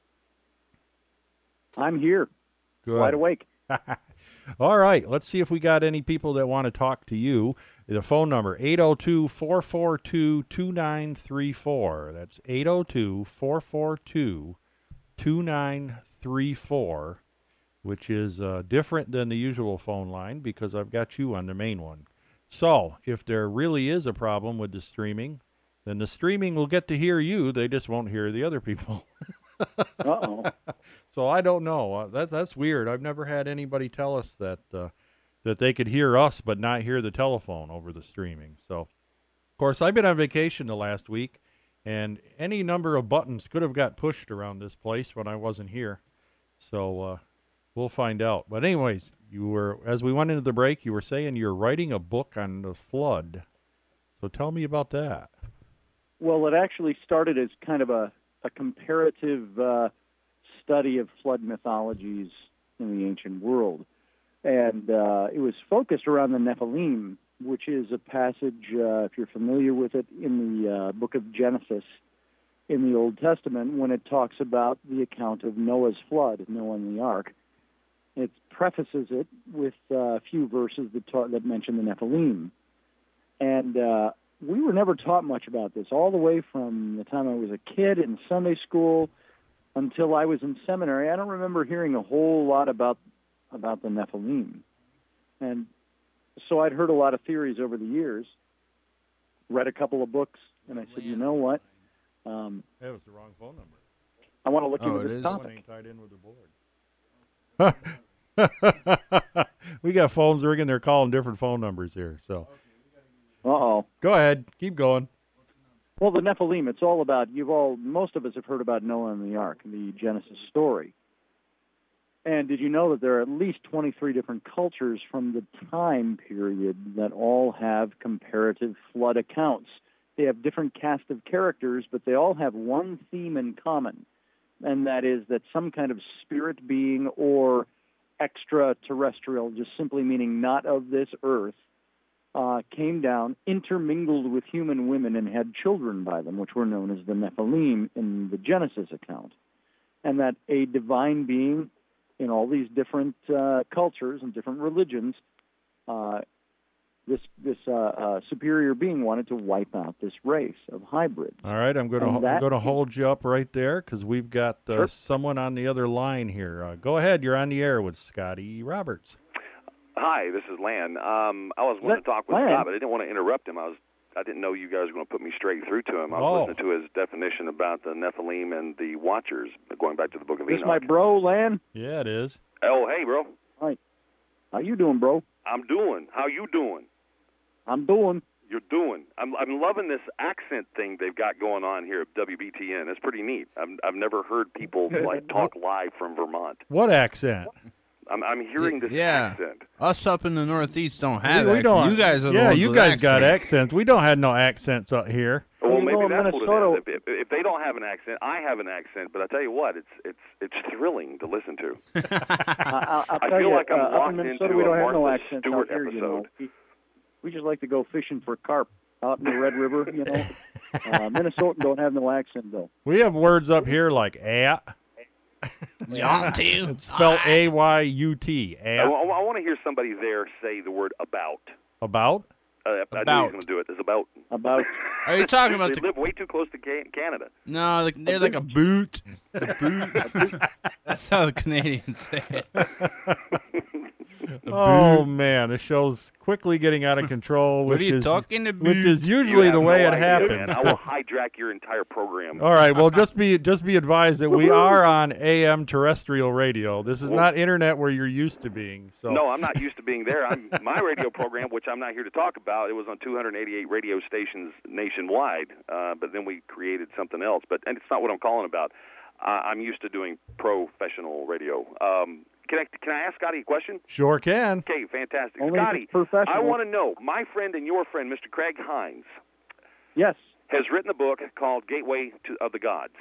I'm here. Good. Wide awake. All right, let's see if we got any people that want to talk to you. The phone number, eight oh two, four four two, two nine three four. That's eight oh two, four four two, two nine three four. Which is uh, different than the usual phone line because I've got you on the main one. So, if there really is a problem with the streaming, then the streaming will get to hear you. They just won't hear the other people. Uh-oh. So I don't know. Uh, that's that's weird. I've never had anybody tell us that uh, that they could hear us but not hear the telephone over the streaming. So, of course, I've been on vacation the last week, and any number of buttons could have got pushed around this place when I wasn't here. So, uh, we'll find out. But anyways, you were, as we went into the break, you were saying you're writing a book on the flood. So tell me about that. Well, it actually started as kind of a, a comparative uh, study of flood mythologies in the ancient world. And uh, it was focused around the Nephilim, which is a passage, uh, if you're familiar with it, in the uh, book of Genesis in the Old Testament, when it talks about the account of Noah's flood, Noah and the ark. It prefaces it with uh, a few verses that, ta- that mention the Nephilim. And uh, we were never taught much about this, all the way from the time I was a kid in Sunday school until I was in seminary. I don't remember hearing a whole lot about about the Nephilim. And so I'd heard a lot of theories over the years, read a couple of books, and I said, you know what? Um, that was the wrong phone number. I want to look Oh, into it this is? topic. One ain't tied in with the board. We got phones ringing. They're calling different phone numbers here. So, Uh-oh. go ahead, keep going. Well, the Nephilim, it's all about, you've all, most of us have heard about Noah and the Ark, the Genesis story. And did you know that there are at least twenty-three different cultures from the time period that all have comparative flood accounts? They have different cast of characters, but they all have one theme in common, and that is that some kind of spirit being or extraterrestrial, just simply meaning not of this earth, uh, came down, intermingled with human women, and had children by them, which were known as the Nephilim in the Genesis account. And that a divine being in all these different uh, cultures and different religions, uh, this this uh, uh, superior being wanted to wipe out this race of hybrids. All right, I'm going to And I'm that going to is- hold you up right there because we've got uh, Sure. someone on the other line here. Uh, go ahead, you're on the air with Scotty Roberts. Hi, this is Lan. Um, I was wanting Lan- to talk with Lan? Scott, but I didn't want to interrupt him. I was I didn't know you guys were going to put me straight through to him. I was Oh. listening to his definition about the Nephilim and the Watchers, going back to the Book of This Enoch. my bro, Lan. Yeah, it is. Oh, hey, bro. Hi. How you doing, bro? I'm doing. How you doing? I'm doing. You're doing. I'm I'm loving this accent thing they've got going on here at W B T N. It's pretty neat. I've I've never heard people like talk live from Vermont. What accent? I'm I'm hearing this yeah. accent. Us up in the Northeast don't have we, we accents. don't. You guys are the yeah, ones you with guys got accents. accents. We don't have no accents up here. Well, you maybe know, in that's Minnesota- what it is. If, if, if they don't have an accent, I have an accent. But I tell you what, it's it's it's thrilling to listen to. I, I'll I tell feel you, like I'm uh, up locked in Minnesota, into we a don't have no Martha accents Stewart out here, you know. episode. We, we just like to go fishing for carp out in the Red River, you know. Uh, Minnesotans don't have no accent, though. We have words up here like at. Yonty. It's spelled A Y U T. I, At. I want to hear somebody there say the word about. About? Uh, I knew he About. was going to do it. It's about. About Are you talking about They the... live way too close to Ca- Canada. No, like, they're like a boot. A boot. That's how the Canadians say it. Oh man, the show's quickly getting out of control. What which are you is, talking about? Which is You usually have the way no it idea, happens. man. I will hijack your entire program. All right, well, just be just be advised that we are on A M terrestrial radio. This is not internet where you're used to being. So No, I'm not used to being there. I'm, my radio program, which I'm not here to talk about, it was on two hundred eighty-eight radio stations nationwide, uh, but then we created something else. But and it's not what I'm calling about. Uh, I'm used to doing professional radio. Um, can I can I ask Scotty a question? Sure can. Okay, fantastic. Only if Scotty, it's professional. I want to know, my friend and your friend, Mister Craig Hines, yes. has written a book called Gateway to, of the Gods.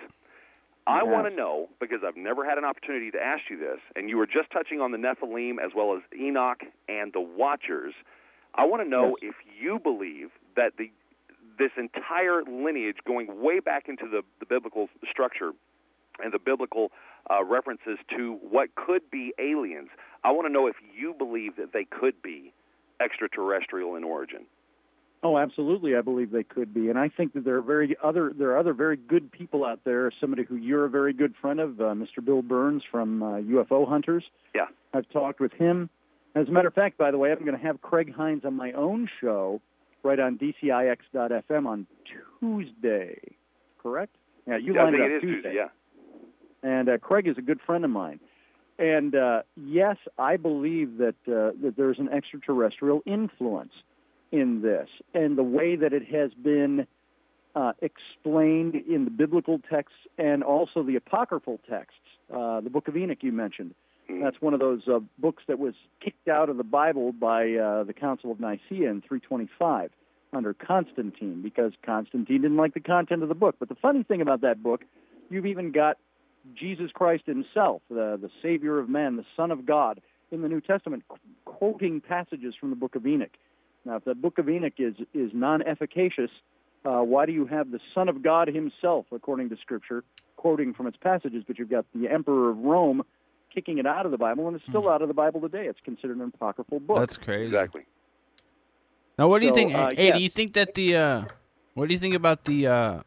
I Yes. want to know, because I've never had an opportunity to ask you this, and you were just touching on the Nephilim as well as Enoch and the Watchers. I want to know Yes. if you believe that the this entire lineage going way back into the, the biblical structure and the biblical uh, references to what could be aliens, I want to know if you believe that they could be extraterrestrial in origin. Oh, absolutely. I believe they could be, and I think that there are very other there are other very good people out there. Somebody who you're a very good friend of, uh, Mister Bill Burns from uh, U F O Hunters. Yeah. I've talked with him. As a matter of fact, by the way, I'm going to have Craig Hines on my own show, right on D C I X dot F M on Tuesday. Correct? Yeah, you Yeah, I lined think up it is Tuesday. Tuesday, yeah. And uh, Craig is a good friend of mine. And uh, yes, I believe that uh, that there's an extraterrestrial influence in this, and the way that it has been uh, explained in the biblical texts and also the apocryphal texts. Uh, the Book of Enoch you mentioned. That's one of those uh, books that was kicked out of the Bible by uh, the Council of Nicaea in three twenty-five under Constantine, because Constantine didn't like the content of the book. But the funny thing about that book, you've even got Jesus Christ himself, the, the Savior of men, the Son of God, in the New Testament, qu- quoting passages from the Book of Enoch. Now, if the Book of Enoch is, is non-efficacious, uh, why do you have the Son of God himself, according to Scripture, quoting from its passages, but you've got the Emperor of Rome kicking it out of the Bible, and it's still out of the Bible today. It's considered an apocryphal book. That's crazy. Exactly. Now, what do you So, think? uh, hey, yes. do you think that the uh, what do you think about the uh,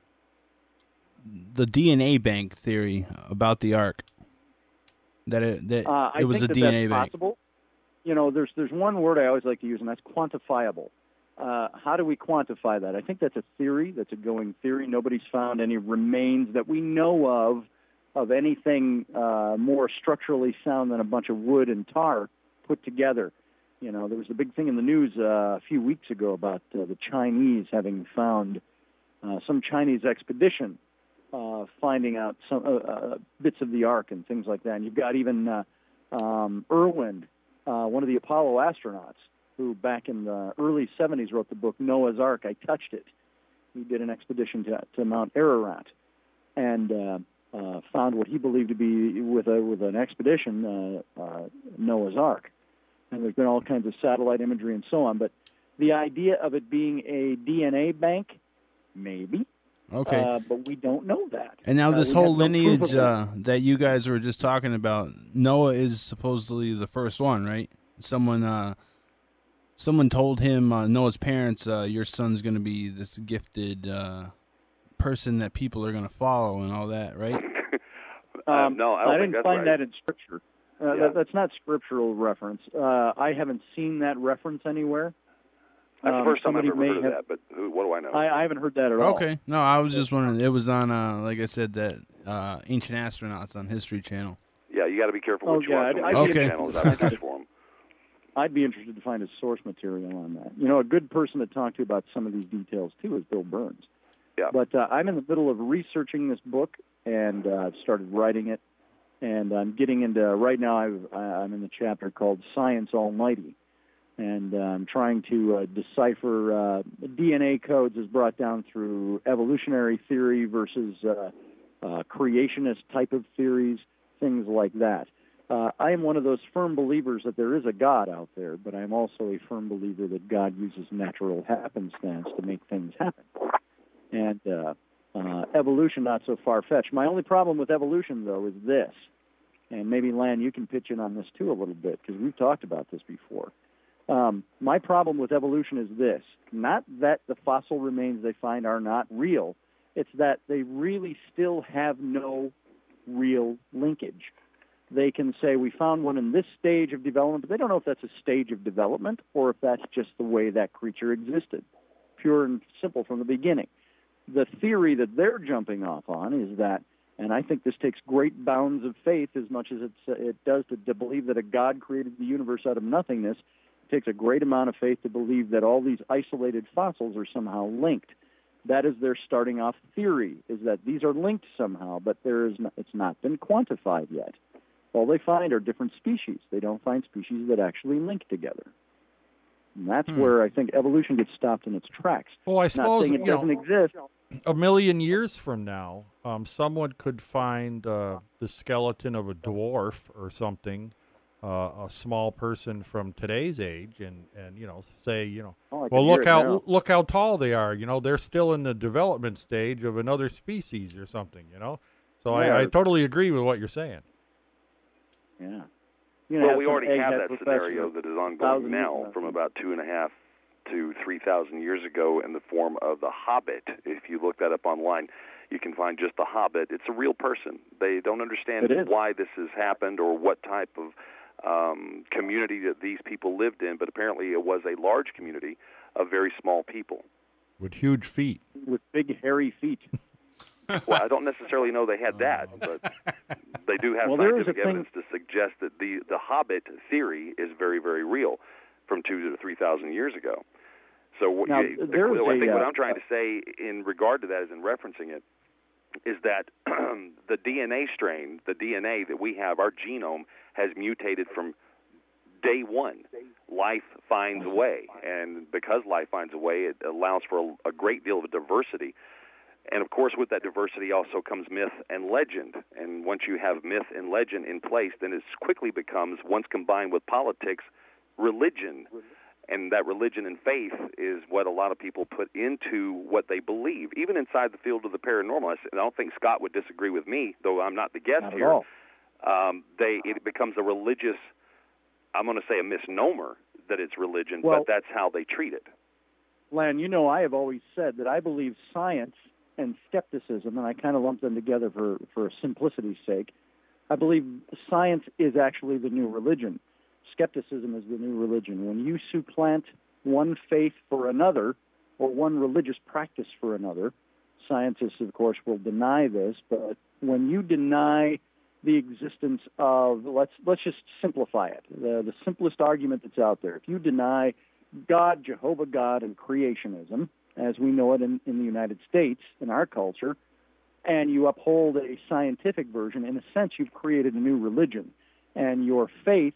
the D N A bank theory about the Ark? That it that Uh, I it was think a that D N A that's bank. possible. You know, there's there's one word I always like to use, and that's quantifiable. Uh, how do we quantify that? I think that's a theory. That's a going theory. Nobody's found any remains that we know of of anything uh, more structurally sound than a bunch of wood and tar put together. You know, there was a big thing in the news uh, a few weeks ago about uh, the Chinese having found uh, some Chinese expedition uh, finding out some uh, uh, bits of the Ark and things like that. And you've got even uh, um, Irwin, uh, one of the Apollo astronauts, who back in the early seventies wrote the book Noah's Ark, I Touched It. He did an expedition to, to Mount Ararat and uh, uh, found what he believed to be, with a with an expedition, uh, uh, Noah's Ark. And there's been all kinds of satellite imagery and so on. But the idea of it being a D N A bank, maybe. Okay. Uh, but we don't know that. And now Uh, this we whole have no proof lineage of it. uh, that you guys were just talking about, Noah is supposedly the first one, right? Someone, uh, someone told him, uh, Noah's parents, uh, your son's going to be this gifted uh, person that people are going to follow and all that, right? Um, no, I don't think didn't that's find right. that in Scripture. Uh, Yeah. that, that's not scriptural reference. Uh, I haven't seen that reference anywhere. That's Um, the first time I've somebody ever may heard of have- that, but who, what do I know? I, I haven't heard that at all. Okay. No, I was just wondering. It was on, uh, like I said, that uh, Ancient Astronauts on History Channel. Yeah, you got to be careful Oh, what you yeah, watch I'd- on I'd the be YouTube interested. channels advertised for them. I'd be interested to find a source material on that. You know, a good person to talk to about some of these details, too, is Bill Burns. Yeah. But uh, I'm in the middle of researching this book, and uh, I've started writing it. And I'm getting into, right now I've, I'm in the chapter called Science Almighty. And uh, I'm trying to uh, decipher uh, D N A codes as brought down through evolutionary theory versus uh, uh, creationist type of theories, things like that. Uh, I am one of those firm believers that there is a God out there, but I'm also a firm believer that God uses natural happenstance to make things happen. And uh, uh, evolution, not so far-fetched. My only problem with evolution, though, is this. And maybe, Lan, you can pitch in on this, too, a little bit, because we've talked about this before. Um, my problem with evolution is this. Not that the fossil remains they find are not real. It's that they really still have no real linkage. They can say, we found one in this stage of development, but they don't know if that's a stage of development or if that's just the way that creature existed, pure and simple from the beginning. The theory that they're jumping off on is that, and I think this takes great bounds of faith as much as it's, uh, it does to, to believe that a God created the universe out of nothingness. It takes a great amount of faith to believe that all these isolated fossils are somehow linked. That is their starting off theory, is that these are linked somehow, but there is no, it's not been quantified yet. All they find are different species. They don't find species that actually link together. And that's hmm. where I think evolution gets stopped in its tracks. Well, I Not suppose saying it you doesn't know, exist. a million years from now, um, someone could find uh, the skeleton of a dwarf or something, uh, a small person from today's age, and, and you know, say, you know, oh, well, look how look how tall they are. You know, they're still in the development stage of another species or something. You know, so yeah. I, I totally agree with what you're saying. Yeah. You know, well, we already have that professor. scenario that is ongoing now from about two and a half to three thousand years ago in the form of the Hobbit. If you look that up online, you can find just the Hobbit. It's a real person. They don't understand why this has happened or what type of um, community that these people lived in, but apparently it was a large community of very small people. With huge feet. With big, hairy feet. Well, I don't necessarily know they had that, but they do have well, scientific evidence to suggest that the, the Hobbit theory is very, very real from two to three thousand years ago. So what now, you, the, I think a, what I'm trying to say in regard to that is in referencing it is that the D N A strain, the D N A that we have, our genome has mutated from day one. Life finds a way, and because life finds a way, it allows for a, a great deal of diversity. And, of course, with that diversity also comes myth and legend. And once you have myth and legend in place, then it quickly becomes, once combined with politics, religion. And that religion and faith is what a lot of people put into what they believe, even inside the field of the paranormal. And I don't think Scott would disagree with me, though I'm not the guest not here. Um, they it becomes a religious, I'm going to say a misnomer that it's religion, well, but that's how they treat it. Lan, you know I have always said that I believe science and skepticism, and I kind of lump them together for, for simplicity's sake. I believe science is actually the new religion. Skepticism is the new religion. When you supplant one faith for another, or one religious practice for another, scientists, of course, will deny this, but when you deny the existence of, let's let's just simplify it, the, the simplest argument that's out there. If you deny God, Jehovah God, and creationism, as we know it in, in the United States, in our culture, and you uphold a scientific version, in a sense, you've created a new religion. And your faith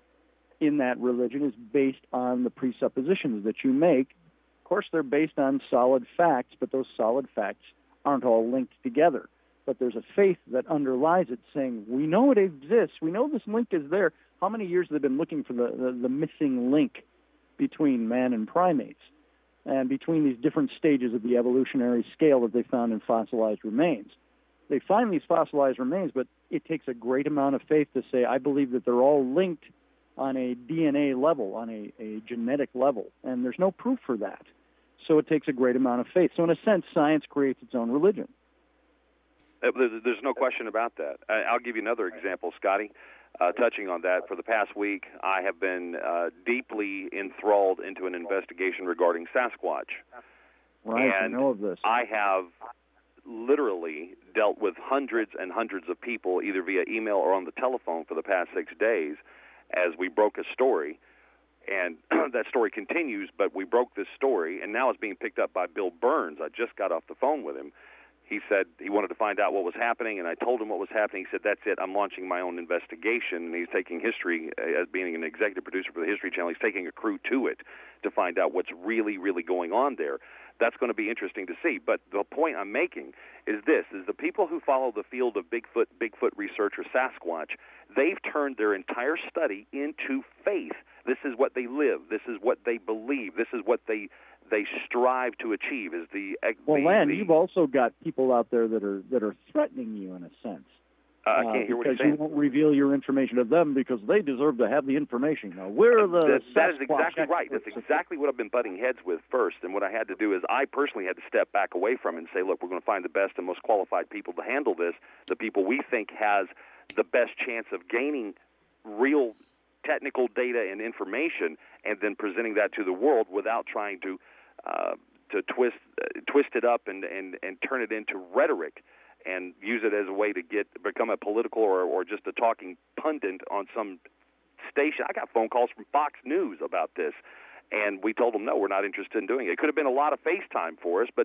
in that religion is based on the presuppositions that you make. Of course, they're based on solid facts, but those solid facts aren't all linked together. But there's a faith that underlies it, saying, we know it exists. We know this link is there. How many years have they been looking for the, the, the missing link between man and primates? And between these different stages of the evolutionary scale that they found in fossilized remains. They find these fossilized remains, but it takes a great amount of faith to say, I believe that they're all linked on a D N A level, on a, a genetic level, and there's no proof for that. So it takes a great amount of faith. So in a sense, science creates its own religion. There's no question about that. I'll give you another example, Scotty. uh, touching on that, for the past week, I have been uh, deeply enthralled into an investigation regarding Sasquatch. Right, and I know of this. I have literally dealt with hundreds and hundreds of people, either via email or on the telephone, for the past six days as we broke a story. And that story continues, but we broke this story, and now it's being picked up by Bill Burns. I just got off the phone with him. He said he wanted to find out what was happening, and I told him what was happening. He said, that's it, I'm launching my own investigation. And he's taking history, uh, as being an executive producer for the History Channel, he's taking a crew to it to find out what's really, really going on there. That's going to be interesting to see. But the point I'm making is this, is the people who follow the field of Bigfoot, Bigfoot research or Sasquatch, they've turned their entire study into faith. This is what they live. This is what they believe. This is what they they strive to achieve. Is the well, the, Lan, the, you've also got people out there that are that are threatening you in a sense. Uh, I can't hear what you're because saying. you won't reveal your information to them because they deserve to have the information. Now, we're the that, that is Sasquatch exactly right. That's experts. exactly what I've been butting heads with first. And what I had to do is I personally had to step back away from it and say, look, we're going to find the best and most qualified people to handle this, the people we think has the best chance of gaining real technical data and information, and then presenting that to the world without trying to uh, to twist uh, twist it up and, and, and turn it into rhetoric and use it as a way to get become a political or, or just a talking pundit on some station. I got phone calls from Fox News about this, and we told them, no, we're not interested in doing it. It could have been a lot of FaceTime for us, but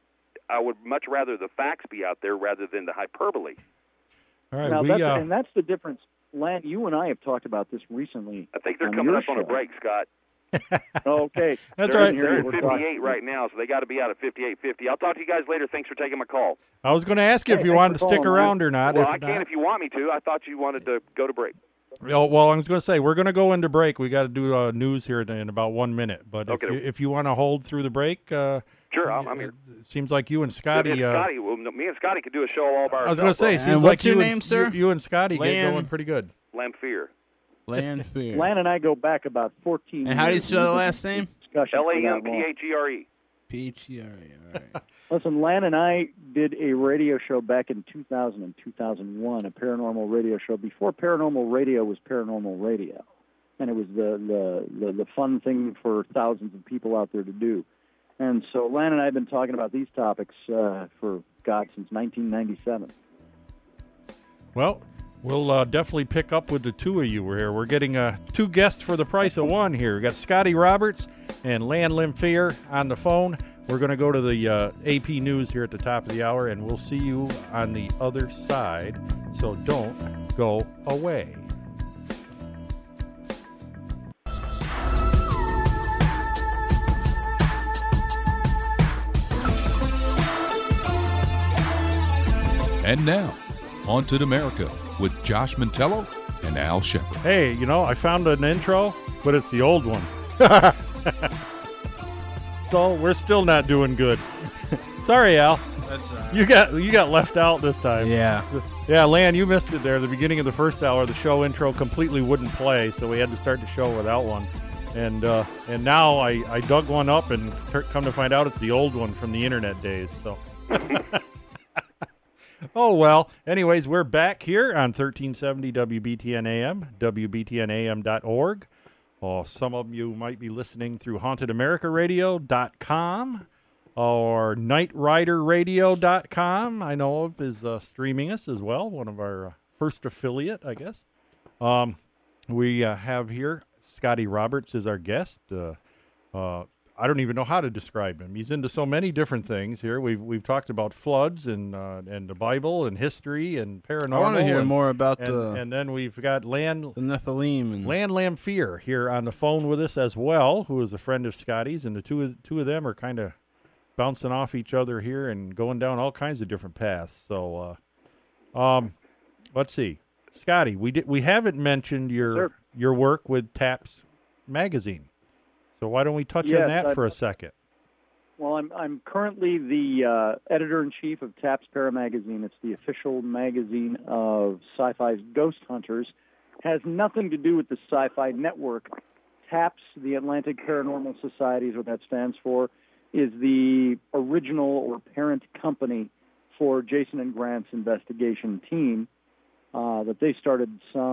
I would much rather the facts be out there rather than the hyperbole. All right, now, we, that's, uh, and that's the difference. Lan, you and I have talked about this recently. I think they're on coming your up on a show. break, Scott. Okay. That's they're, right. They're We're at talking. fifty-eight right now, so they got to be out at fifty-eight fifty. I'll talk to you guys later. Thanks for taking my call. I was going to ask you Hey, if you thanks wanted to for stick calling, around or not. Well, if I can not, if you want me to. I thought you wanted to go to break. Oh, well, I was going to say, we're going to go into break. We got to do uh, news here in, in about one minute. But Okay. if you, if you want to hold through the break, uh, Sure, I'm, I'm here. it seems like you and Scotty. If Uh, Scotty, well, no, me and Scotty could do a show all by I was ourselves. going to say, bro. seems And like what's your you name, and, sir? You, you and Scotty get Lan- going pretty good. Lamphere. Land Fear. Lan and I go back about fourteen And how do you years. spell the last name? Discussion L for A that M P long. H E R E. P H E R A. All right. Listen, Lan and I did a radio show back in two thousand and two thousand one, a paranormal radio show before paranormal radio was paranormal radio. And it was the, the, the, the fun thing for thousands of people out there to do. And so Lan and I have been talking about these topics uh, for, God, since nineteen ninety-seven. Well, we'll uh, definitely pick up with the two of you here. We're getting uh, two guests for the price of one here. We got Scotty Roberts and Lan Lamphere on the phone. We're going to go to the uh, A P News here at the top of the hour, and we'll see you on the other side. So don't go away. And now, Haunted America with Josh Mantello and Al Shepard. Hey, you know, I found an intro, but it's the old one. So we're still not doing good. Sorry, Al. That's uh, You got you got left out this time. yeah. Yeah, Lan, you missed it there. The beginning of the first hour, the show intro completely wouldn't play, so we had to start the show without one. And uh, and now I, I dug one up, and ter- come to find out it's the old one from the internet days. So, oh well. Anyways, we're back here on thirteen seventy W B T N A M, W B T N A M dot org. Oh, some of you might be listening through Haunted America Radio dot com. Or Night Rider Radio dot com, I know of, is uh, streaming us as well, one of our uh, first affiliate, I guess. Um, we uh, have here Scotty Roberts is our guest. Uh, uh, I don't even know how to describe him. He's into so many different things here. We've we've talked about floods and uh, and the Bible and history and paranormal. I want to hear and, more about and, the, and then we've got Lan the Nephilim. And Lan Lamphere here on the phone with us as well, who is a friend of Scotty's, and the two of, two of them are kind of bouncing off each other here and going down all kinds of different paths. So, uh, um, let's see, Scotty, we did we haven't mentioned your Sure. your work with TAPS magazine. So why don't we touch Yes, on that I- for a second? Well, I'm I'm currently the uh, editor-in-chief of TAPS Para Magazine. It's the official magazine of Sci-Fi's Ghost Hunters. Has nothing to do with the Sci-Fi Network. TAPS, the Atlantic Paranormal Society, is what that stands for, is the original or parent company for Jason and Grant's investigation team. uh, that they started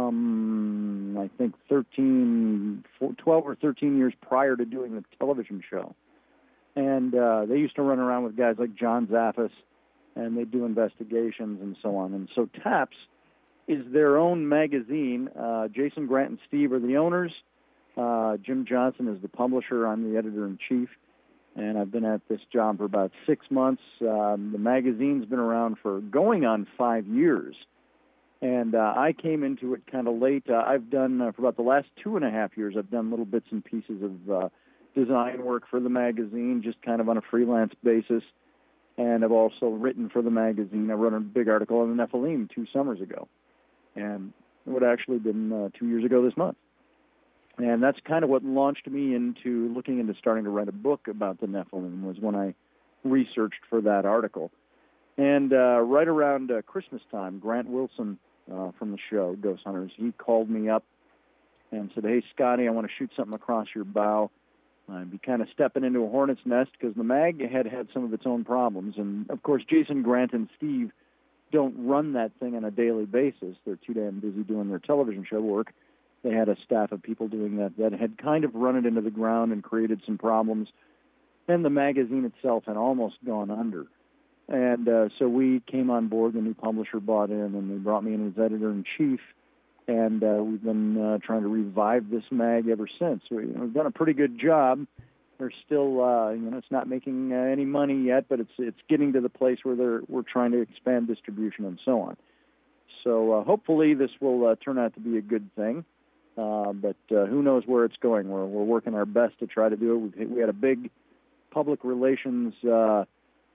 some, I think, thirteen, twelve or thirteen years prior to doing the television show. And uh, they used to run around with guys like John Zaffis, and they do investigations and so on. And so TAPS is their own magazine. Uh, Jason Grant and Steve are the owners. Uh, Jim Johnson is the publisher. I'm the editor-in-chief. And I've been at this job for about six months. Um, the magazine's been around for going on five years. And uh, I came into it kind of late. Uh, I've done, uh, for about the last two and a half years, I've done little bits and pieces of uh, design work for the magazine, just kind of on a freelance basis. And I've also written for the magazine. I wrote a big article on the Nephilim two summers ago. And it would actually been uh, two years ago this month. And that's kind of what launched me into looking into starting to write a book about the Nephilim, was when I researched for that article. And uh, right around uh, Christmas time, Grant Wilson uh, from the show, Ghost Hunters, he called me up and said, "Hey, Scotty, I want to shoot something across your bow." I'd be kind of stepping into a hornet's nest because the mag had had some of its own problems. And, of course, Jason Grant and Steve don't run that thing on a daily basis. They're too damn busy doing their television show work. They had a staff of people doing that that had kind of run it into the ground and created some problems. And the magazine itself had almost gone under. And uh, so we came on board, the new publisher bought in, and they brought me in as editor-in-chief. And uh, we've been uh, trying to revive this mag ever since. We, we've done a pretty good job. They're still, uh, you know, it's not making uh, any money yet, but it's it's getting to the place where they're we're trying to expand distribution and so on. So uh, hopefully this will uh, turn out to be a good thing. Uh, but uh, who knows where it's going. We're we're working our best to try to do it. We, we had a big public relations, uh,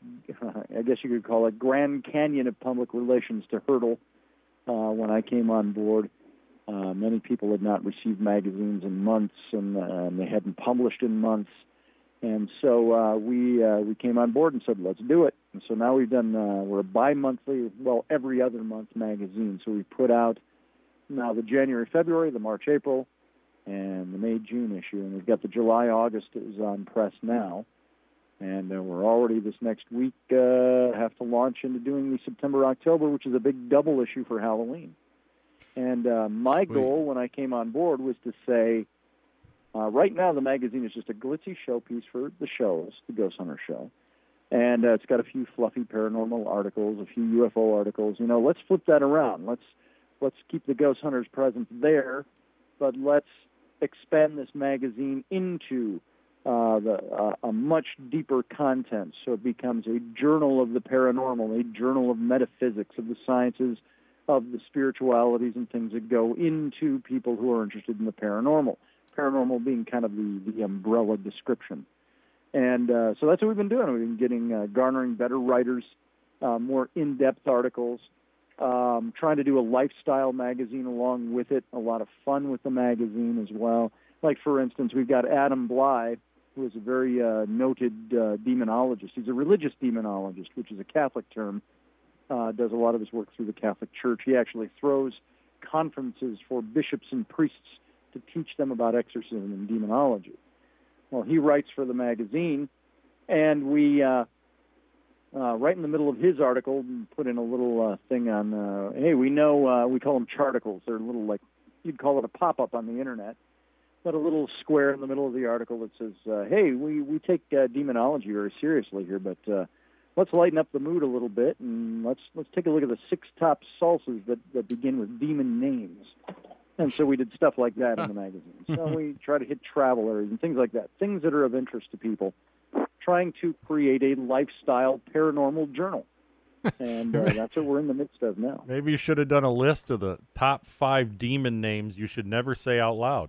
I guess you could call it, Grand Canyon of public relations to hurdle uh, when I came on board. Uh, many people had not received magazines in months, and, uh, and they hadn't published in months. And so uh, we uh, we came on board and said, let's do it. And so now we've done, uh, we're a bi-monthly, well, every other month magazine. So we put out now the January, February, the March, April, and the May, June issue. And we've got the July, August is on press now. And uh, we're already this next week uh, have to launch into doing the September, October, which is a big double issue for Halloween. And uh, my Sweet. goal when I came on board was to say, uh, right now the magazine is just a glitzy showpiece for the shows, the Ghost Hunter show. And uh, it's got a few fluffy paranormal articles, a few U F O articles. You know, let's flip that around. Let's let's keep the Ghost Hunters presence there, but let's expand this magazine into uh, the, uh, a much deeper content, so it becomes a journal of the paranormal, a journal of metaphysics, of the sciences, of the spiritualities and things that go into people who are interested in the paranormal. Paranormal being kind of the, the umbrella description. And uh, so that's what we've been doing. We've been getting, uh, garnering better writers, uh, more in-depth articles, um, trying to do a lifestyle magazine along with it, a lot of fun with the magazine as well. Like, for instance, we've got Adam Bly, who is a very uh, noted uh, demonologist. He's a religious demonologist, which is a Catholic term. Uh, does a lot of his work through the Catholic Church. He actually throws conferences for bishops and priests to teach them about exorcism and demonology. Well, he writes for the magazine, and we, uh, uh, right in the middle of his article, put in a little uh, thing on, uh, hey, we know, uh, we call them charticles. They're little, like, you'd call it a pop-up on the Internet, but a little square in the middle of the article that says, uh, hey, we, we take uh, demonology very seriously here, but uh, let's lighten up the mood a little bit, and let's let's take a look at the six top salsas that, that begin with demon names. And so we did stuff like that in the magazine. So we try to hit travelers and things like that, things that are of interest to people, trying to create a lifestyle paranormal journal. And uh, that's what we're in the midst of now. Maybe you should have done a list of the top five demon names you should never say out loud.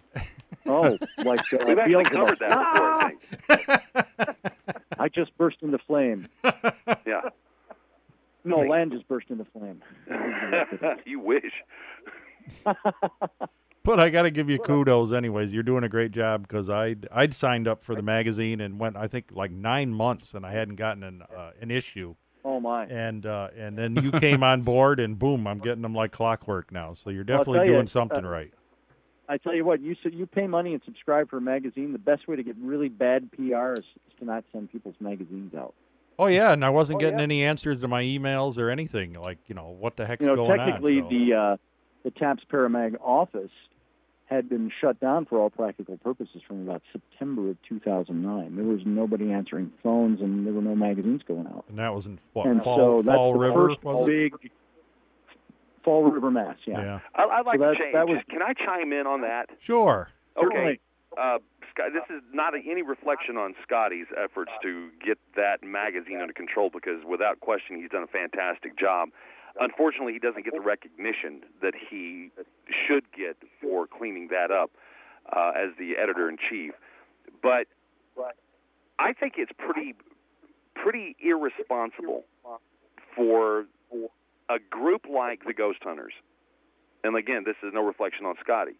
Oh, like uh, we've actually Beelzebub. covered that before, I think. I just burst into flame. Yeah. No, land just burst into flame. You wish. But I got to give you kudos anyways. You're doing a great job, because I'd, I'd signed up for the magazine and went, I think, like nine months, and I hadn't gotten an, uh, an issue. Oh, my. And uh, and then you came on board, and boom, I'm getting them like clockwork now. So you're Well, I'll definitely tell you, doing something uh, right. I tell you what, you you pay money and subscribe for a magazine. The best way to get really bad P R is, is to not send people's magazines out. Oh, yeah, and I wasn't Oh, getting yeah. any answers to my emails or anything. Like, you know, what the heck's You know, going technically, on? So. the uh, the TAPS Paramag office had been shut down for all practical purposes from about September of two thousand nine. There was nobody answering phones, and there were no magazines going out. And that was in what, and Fall, so that's Fall the River, first was it? big Fall River, Mass. Yeah. Yeah. I, I'd like So to that- change. that was- Can I chime in on that? Sure. Okay. Uh, Scott, this is not a, any reflection on Scotty's efforts to get that magazine under control, because without question he's done a fantastic job. Unfortunately, he doesn't get the recognition that he should get for cleaning that up uh, as the editor-in-chief. But I think it's pretty pretty irresponsible for a group like the Ghost Hunters, and again, this is no reflection on Scotty,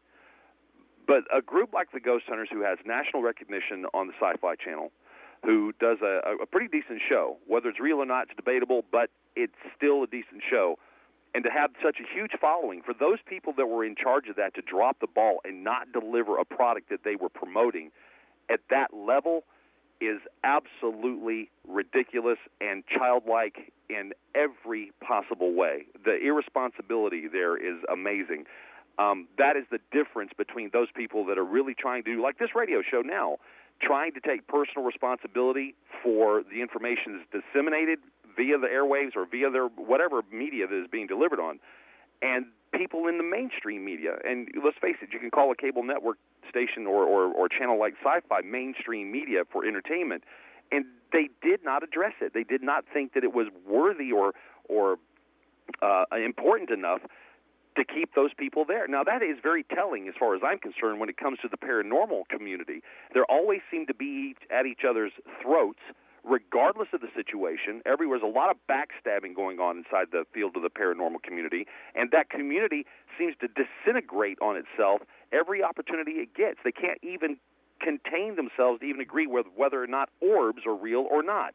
but a group like the Ghost Hunters who has national recognition on the Sci-Fi Channel, who does a, a pretty decent show. Whether it's real or not, it's debatable, but it's still a decent show. And to have such a huge following, for those people that were in charge of that to drop the ball and not deliver a product that they were promoting at that level is absolutely ridiculous and childlike in every possible way. The irresponsibility there is amazing. Um, that is the difference between those people that are really trying to, like this radio show now, trying to take personal responsibility for the information that's disseminated via the airwaves or via their whatever media that is being delivered on, and people in the mainstream media. And let's face it, you can call a cable network station or, or, or channel like Sci-Fi mainstream media for entertainment, and they did not address it. They did not think that it was worthy or, or uh, important enough to keep those people there. Now, that is very telling as far as I'm concerned when it comes to the paranormal community. There always seem to be at each other's throats, regardless of the situation. Everywhere's a lot of backstabbing going on inside the field of the paranormal community, and that community seems to disintegrate on itself every opportunity it gets. They can't even contain themselves to even agree with whether or not orbs are real or not.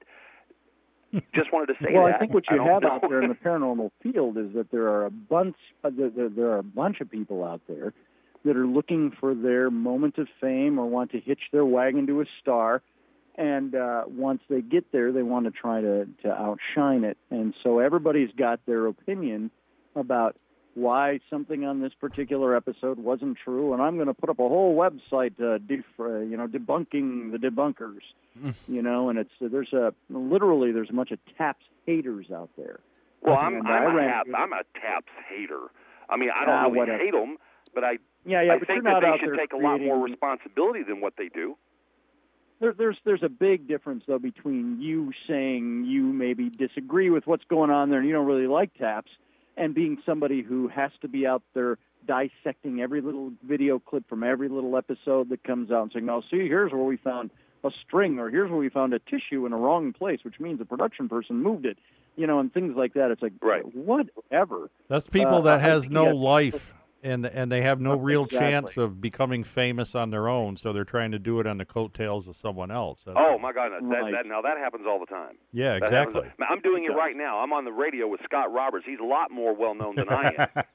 Just wanted to say well, that. Well, I think what you I have know. out there in the paranormal field is that there are a bunch, uh, there, there are a bunch of people out there that are looking for their moment of fame or want to hitch their wagon to a star, and uh, once they get there, they want to try to, to outshine it. And so everybody's got their opinion about why something on this particular episode wasn't true, and I'm going to put up a whole website, uh, def, uh, you know, debunking the debunkers. You know, and it's there's a literally there's a bunch of TAPS haters out there. Well, I'm And I'm I a, ran- Tap, I'm a TAPS hater. I mean, I don't Ah, really whatever. hate them, but I Yeah, yeah, I but you're think that not they out should there take a lot more creating- responsibility than what they do. There, there's there's a big difference though between you saying you maybe disagree with what's going on there and you don't really like TAPS, and being somebody who has to be out there dissecting every little video clip from every little episode that comes out and saying, "Oh, see, here's where we found a string," or "Here's where we found a tissue in a wrong place," which means the production person moved it, you know, and things like that. It's like, right. whatever. That's people Uh, that I has think no you have- life, and and they have no real Exactly. chance of becoming famous on their own, so they're trying to do it on the coattails of someone else. That's Oh all. my God, that, Right. that now that happens all the time. Yeah, That happens- exactly. I'm doing it right now. I'm on the radio with Scott Roberts. He's a lot more well known than I am.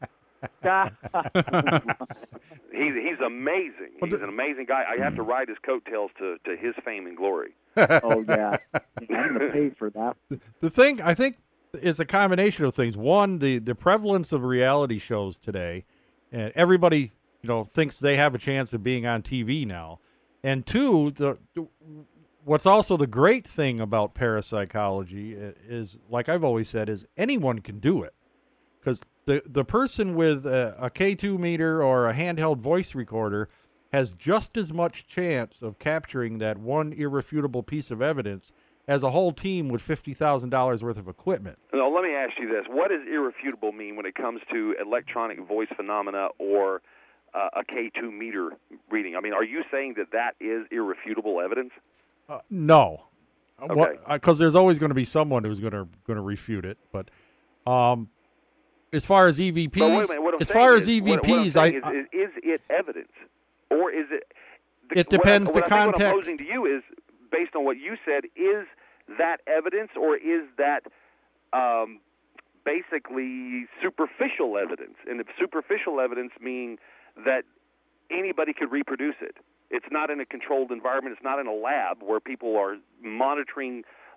he's he's amazing. He's an amazing guy. I have to ride his coattails to, to his fame and glory. Oh yeah, I'm going to pay for that. The thing, I think, it's a combination of things. One, the, the prevalence of reality shows today, and everybody, you know, thinks they have a chance of being on T V now. And two, the what's also the great thing about parapsychology is, like I've always said, is anyone can do it. Because the, the person with a, a K two meter or a handheld voice recorder has just as much chance of capturing that one irrefutable piece of evidence as a whole team with fifty thousand dollars worth of equipment. Now, let me ask you this. What does irrefutable mean when it comes to electronic voice phenomena or uh, a K two meter reading? I mean, are you saying that that is irrefutable evidence? Uh, no. Okay. Because there's always going to be someone who's going to going to refute it. But um, as far as E V Ps, But wait a minute, what I'm as saying far is, as E V Ps, what, what I'm saying I, is, is, is it evidence? Or is it... The, It depends what I, the what I think context. What I'm posing to you is, based on what you said, is that evidence or is that um, basically superficial evidence? And if superficial evidence meaning that anybody could reproduce it. It's not in a controlled environment. It's not in a lab where people are monitoring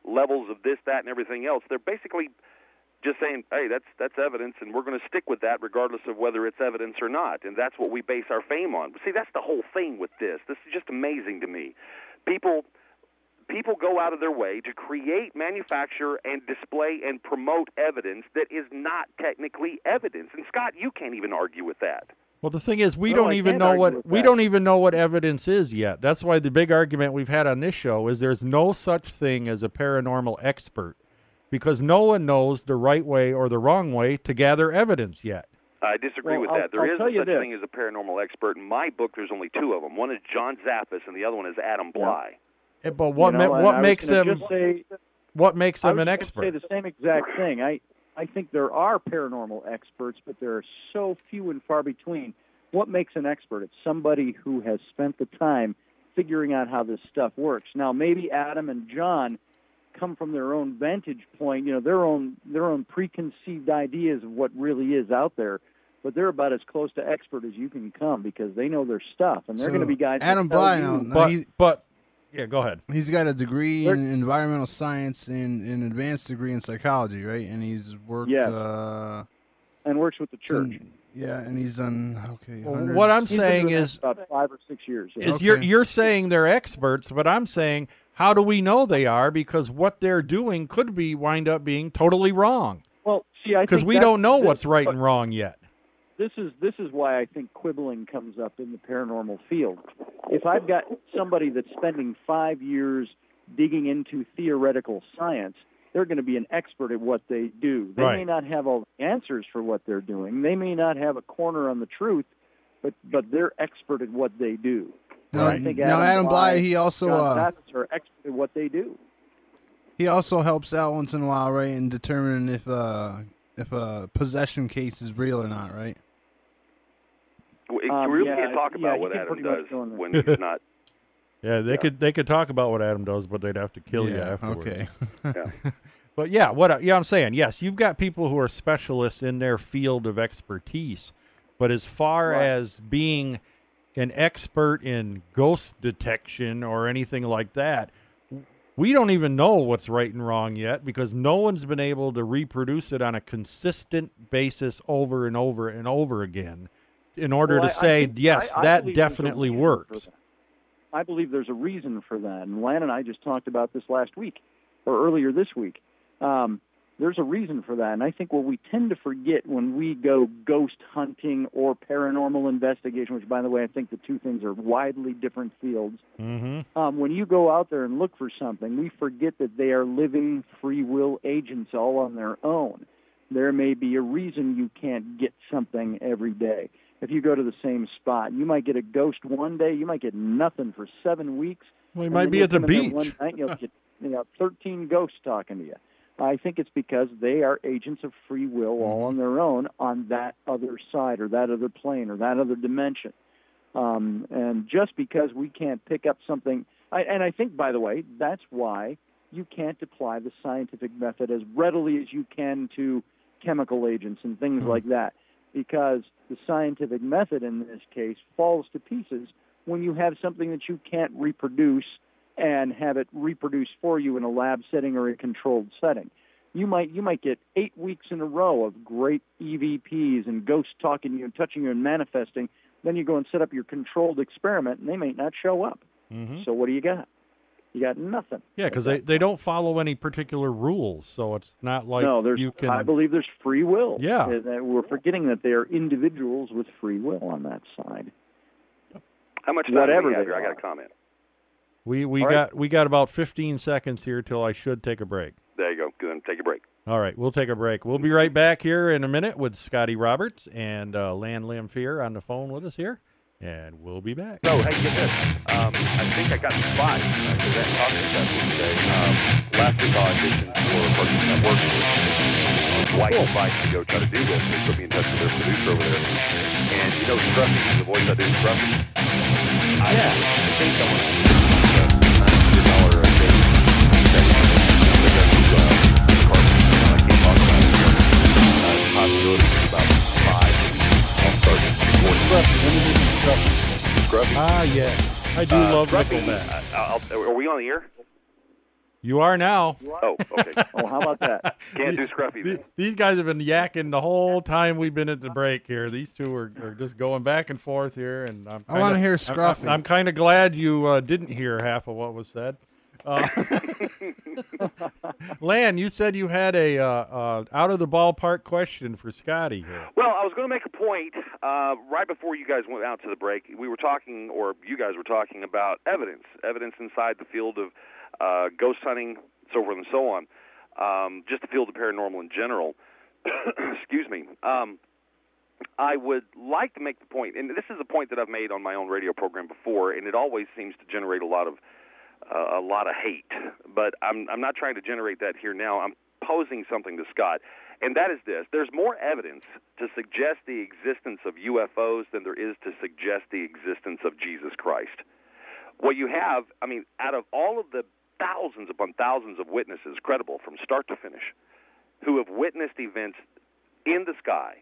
levels of this, that, and everything else. They're basically just saying, hey, that's that's evidence, and we're going to stick with that regardless of whether it's evidence or not. And that's what we base our fame on. See, that's the whole thing with this. This is just amazing to me. People people go out of their way to create, manufacture, and display and promote evidence that is not technically evidence. And, Scott, you can't even argue with that. Well, the thing is, we No, don't I even can't know argue what with we that. don't even know what evidence is yet. That's why the big argument we've had on this show is there's no such thing as a paranormal expert, because no one knows the right way or the wrong way to gather evidence yet. I disagree Well, with I'll- that. There I'll is tell you such this. thing as a paranormal expert. In my book, there's only two of them. One is John Zappis, and the other one is Adam Bly. Eh, But what You know, ma- and what I was makes gonna them just say, what makes I them was an gonna expert? say the same exact thing. I I think there are paranormal experts, but there are so few and far between. What makes an expert? It's somebody who has spent the time figuring out how this stuff works. Now, maybe Adam and John come from their own vantage point, you know, their own their own preconceived ideas of what really is out there. But they're about as close to expert as you can come because they know their stuff, and they're So, going to be guys. that Adam tell Bly, you- now, now but he, but yeah, go ahead. he's got a degree They're- in environmental science and an advanced degree in psychology, right? And he's worked. Yes. Uh, and works with the church. yeah, and he's done okay. Well, hundreds- what I'm He's been saying doing that is about five or six years. yeah. is Okay. you're you're saying they're experts, but I'm saying how do we know they are? Because what they're doing could be wind up being totally wrong. Well, see, I Because think we that's- don't know this- what's right but and wrong yet. This is this is why I think quibbling comes up in the paranormal field. If I've got somebody that's spending five years digging into theoretical science, they're going to be an expert at what they do. They may Right. not have all the answers for what they're doing. They may not have a corner on the truth, but but they're expert at what they do. Now, I think now Adam Bly, he also John uh, Zappis are expert at what they do. he also helps out once in a while, right, in determining if uh if a possession case is real or not, right? We Um, really yeah, can't talk yeah, about he what can Adam pretty much does go in there. when he's not. Yeah, they Yeah. could they could talk about what Adam does, but they'd have to kill you Yeah, afterwards. okay. Yeah. But yeah, what I- yeah I'm saying, yes, you've got people who are specialists in their field of expertise, but as far Right. as being an expert in ghost detection or anything like that, we don't even know what's right and wrong yet because no one's been able to reproduce it on a consistent basis over and over and over again in order Well, to I- I say, think- yes, I- I that believe there's a definitely reason for works. that. I believe there's a reason for that, and Lan and I just talked about this last week or earlier this week. Um, there's a reason for that, and I think what we tend to forget when we go ghost hunting or paranormal investigation, which, by the way, I think the two things are widely different fields. Mm-hmm. Um, when you go out there and look for something, we forget that they are living free will agents all on their own. There may be a reason you can't get something every day. If you go to the same spot, you might get a ghost one day, you might get nothing for seven weeks. Well, you and might then be you'll at the come in there beach. One night, you'll get you know, thirteen ghosts talking to you. I think it's because they are agents of free will all on their own on that other side or that other plane or that other dimension. Um, and just because we can't pick up something, I, and I think, by the way, that's why you can't apply the scientific method as readily as you can to chemical agents and things like that, because the scientific method in this case falls to pieces when you have something that you can't reproduce and have it reproduced for you in a lab setting or a controlled setting. You might you might get eight weeks in a row of great E V Ps and ghosts talking to you and touching you and manifesting. Then you go and set up your controlled experiment, and they may not show up. Mm-hmm. So what do you got? You got nothing. Yeah, because they, they don't follow any particular rules, so it's not like no, there's. you can. I believe there's free will. Yeah. Uh, that We're forgetting that they are individuals with free will on that side. How much time Whatever do we have they here? I got are. a comment. We we All got right. we got about fifteen seconds here till I should take a break. There you go. Good. Take a break. All right, we'll take a break. We'll be right back here in a minute with Scotty Roberts and uh, Lan Lamphir on the phone with us here, and we'll be back. So, hey, get this. Um, I think I got the spot uh, for that talking session today. Um, last week I auditioned for a person that works with his wife advised me to go try to do this. They put me in touch with their producer over there. And you know Scruffy, the voice I do, Scruffy? I yeah. think I want to do a nine hundred dollars a day. I can't talk about it here. Uh, the possibility is about five. I'll start recording. Scruffy. Ah, yeah. I do Uh, love Scruffy, Nickelback. uh, I'll, are we on the air? You are now. Oh, okay. Oh, how about that? Can't do Scruffy. These, then. these guys have been yakking the whole time we've been at the break here. These two are, are just going back and forth here, and I'm I wanna kinda- hear I'm- Scruffy. I'm, I'm kind of glad you uh, didn't hear half of what was said. Uh, Lan, you said you had a uh, uh, out of the ballpark question for Scotty here. Well, I was going to make a point uh, right before you guys went out to the break. We were talking, or you guys were talking about evidence, evidence inside the field of uh, ghost hunting, so forth and so on, um, just the field of paranormal in general. Excuse me. Um, I would like to make the point, and this is a point that I've made on my own radio program before, and it always seems to generate a lot of uh, a lot of hate. But I'm I'm not trying to generate that here now. I'm posing something to Scott, and that is this: there's more evidence to suggest the existence of U F Os than there is to suggest the existence of Jesus Christ. What you have, I mean, out of all of the thousands upon thousands of witnesses, credible from start to finish, who have witnessed events in the sky,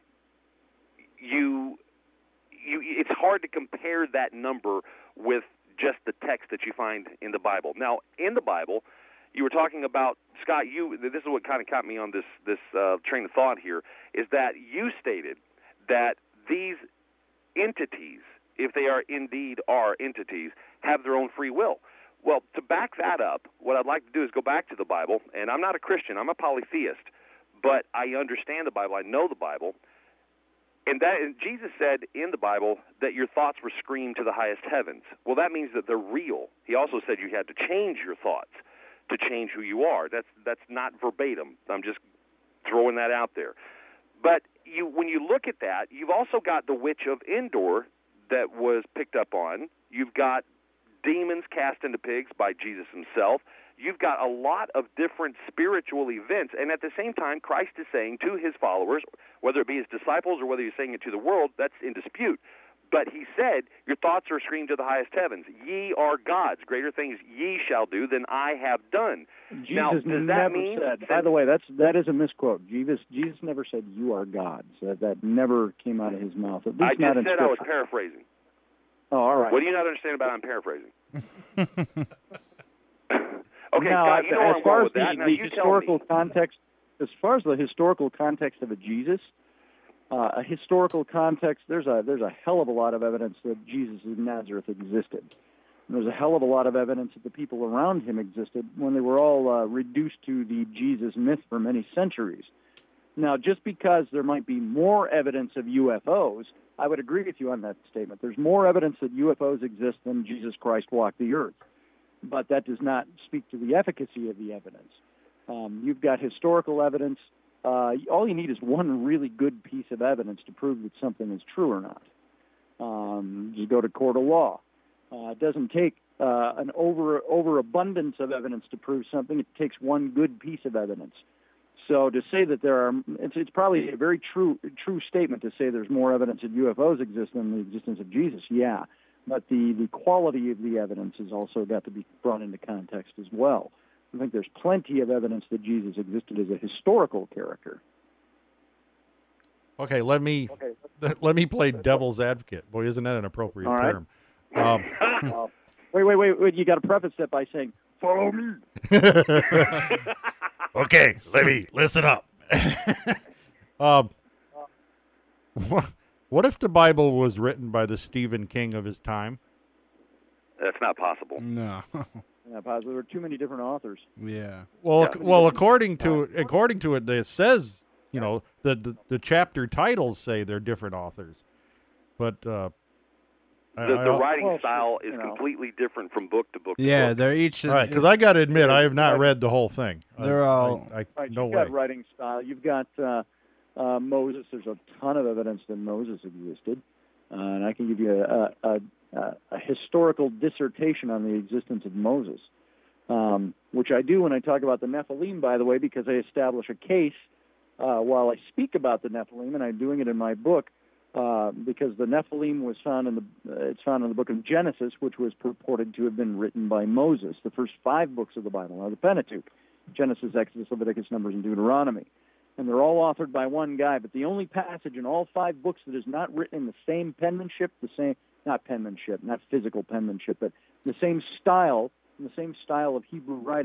you, you, it's hard to compare that number with just the text that you find in the Bible. Now, in the Bible, you were talking about, Scott, you, this is what kind of caught me on this, this uh, train of thought here, is that you stated that these entities, if they are indeed are entities, have their own free will. Well, to back that up, what I'd like to do is go back to the Bible, and I'm not a Christian, I'm a polytheist, but I understand the Bible, I know the Bible, and that and Jesus said in the Bible that your thoughts were screamed to the highest heavens. Well, that means that they're real. He also said you had to change your thoughts to change who you are. That's that's not verbatim. I'm just throwing that out there. But you, when you look at that, you've also got the Witch of Endor that was picked up on. You've got demons cast into pigs by Jesus himself. You've got a lot of different spiritual events, and at the same time, Christ is saying to his followers, whether it be his disciples or whether he's saying it to the world, that's in dispute. But he said, your thoughts are screamed to the highest heavens. Ye are gods. Greater things ye shall do than I have done. Jesus now, does never that mean said. that, By the way, that's that is a misquote. Jesus Jesus never said you are gods. That that never came out of his mouth. At least I just not in said I was Scripture. paraphrasing. Oh, all right. What do you not understand about I'm paraphrasing? Okay, now, Scott, you know where as I'm far going as with that. the, Now, the you tell historical me. context, as far as the historical context of a Jesus, uh, a historical context, there's a there's a hell of a lot of evidence that Jesus of Nazareth existed. And there's a hell of a lot of evidence that the people around him existed when they were all uh, reduced to the Jesus myth for many centuries. Now, just because there might be more evidence of U F Os, I would agree with you on that statement. There's more evidence that U F Os exist than Jesus Christ walked the earth. But that does not speak to the efficacy of the evidence. Um, you've got historical evidence. Uh, all you need is one really good piece of evidence to prove that something is true or not. Um, you go to court of law. Uh, it doesn't take uh, an over overabundance of evidence to prove something. It takes one good piece of evidence. So to say that there are, it's, it's probably a very true true statement to say there's more evidence that U F Os exist than the existence of Jesus. Yeah. But the, the quality of the evidence has also got to be brought into context as well. I think there's plenty of evidence that Jesus existed as a historical character. Okay, let me Okay. let me play devil's advocate. Boy, isn't that an appropriate All right. term? Um, Uh, wait, wait, wait, wait! You got to preface that by saying, "Follow me." okay, let me listen up. um, what, what if the Bible was written by the Stephen King of his time? That's not possible. No. Yeah, positive. There were too many different authors. Yeah. Well, Yeah. ac- well, according to according to it, it says, you know, the, the the chapter titles say they're different authors, but uh, I- The, I- the writing Well, style is you know. completely different from book to book to Yeah, book. they're each. all right, because I got to admit, I have not read the whole thing. They're I- all- I, I, Right, no you've way. got writing style. You've got uh, uh, Moses. There's a ton of evidence that Moses existed, uh, and I can give you a, a, a, a historical dissertation on the existence of Moses, um, which I do when I talk about the Nephilim, by the way, because I establish a case uh, while I speak about the Nephilim, and I'm doing it in my book uh, because the Nephilim was found in the uh, it's found in the book of Genesis, which was purported to have been written by Moses. The first five books of the Bible are the Pentateuch: Genesis, Exodus, Leviticus, Numbers, and Deuteronomy. And they're all authored by one guy, but the only passage in all five books that is not written in the same penmanship, the same, not penmanship, not physical penmanship, but the same style, the same style of Hebrew writing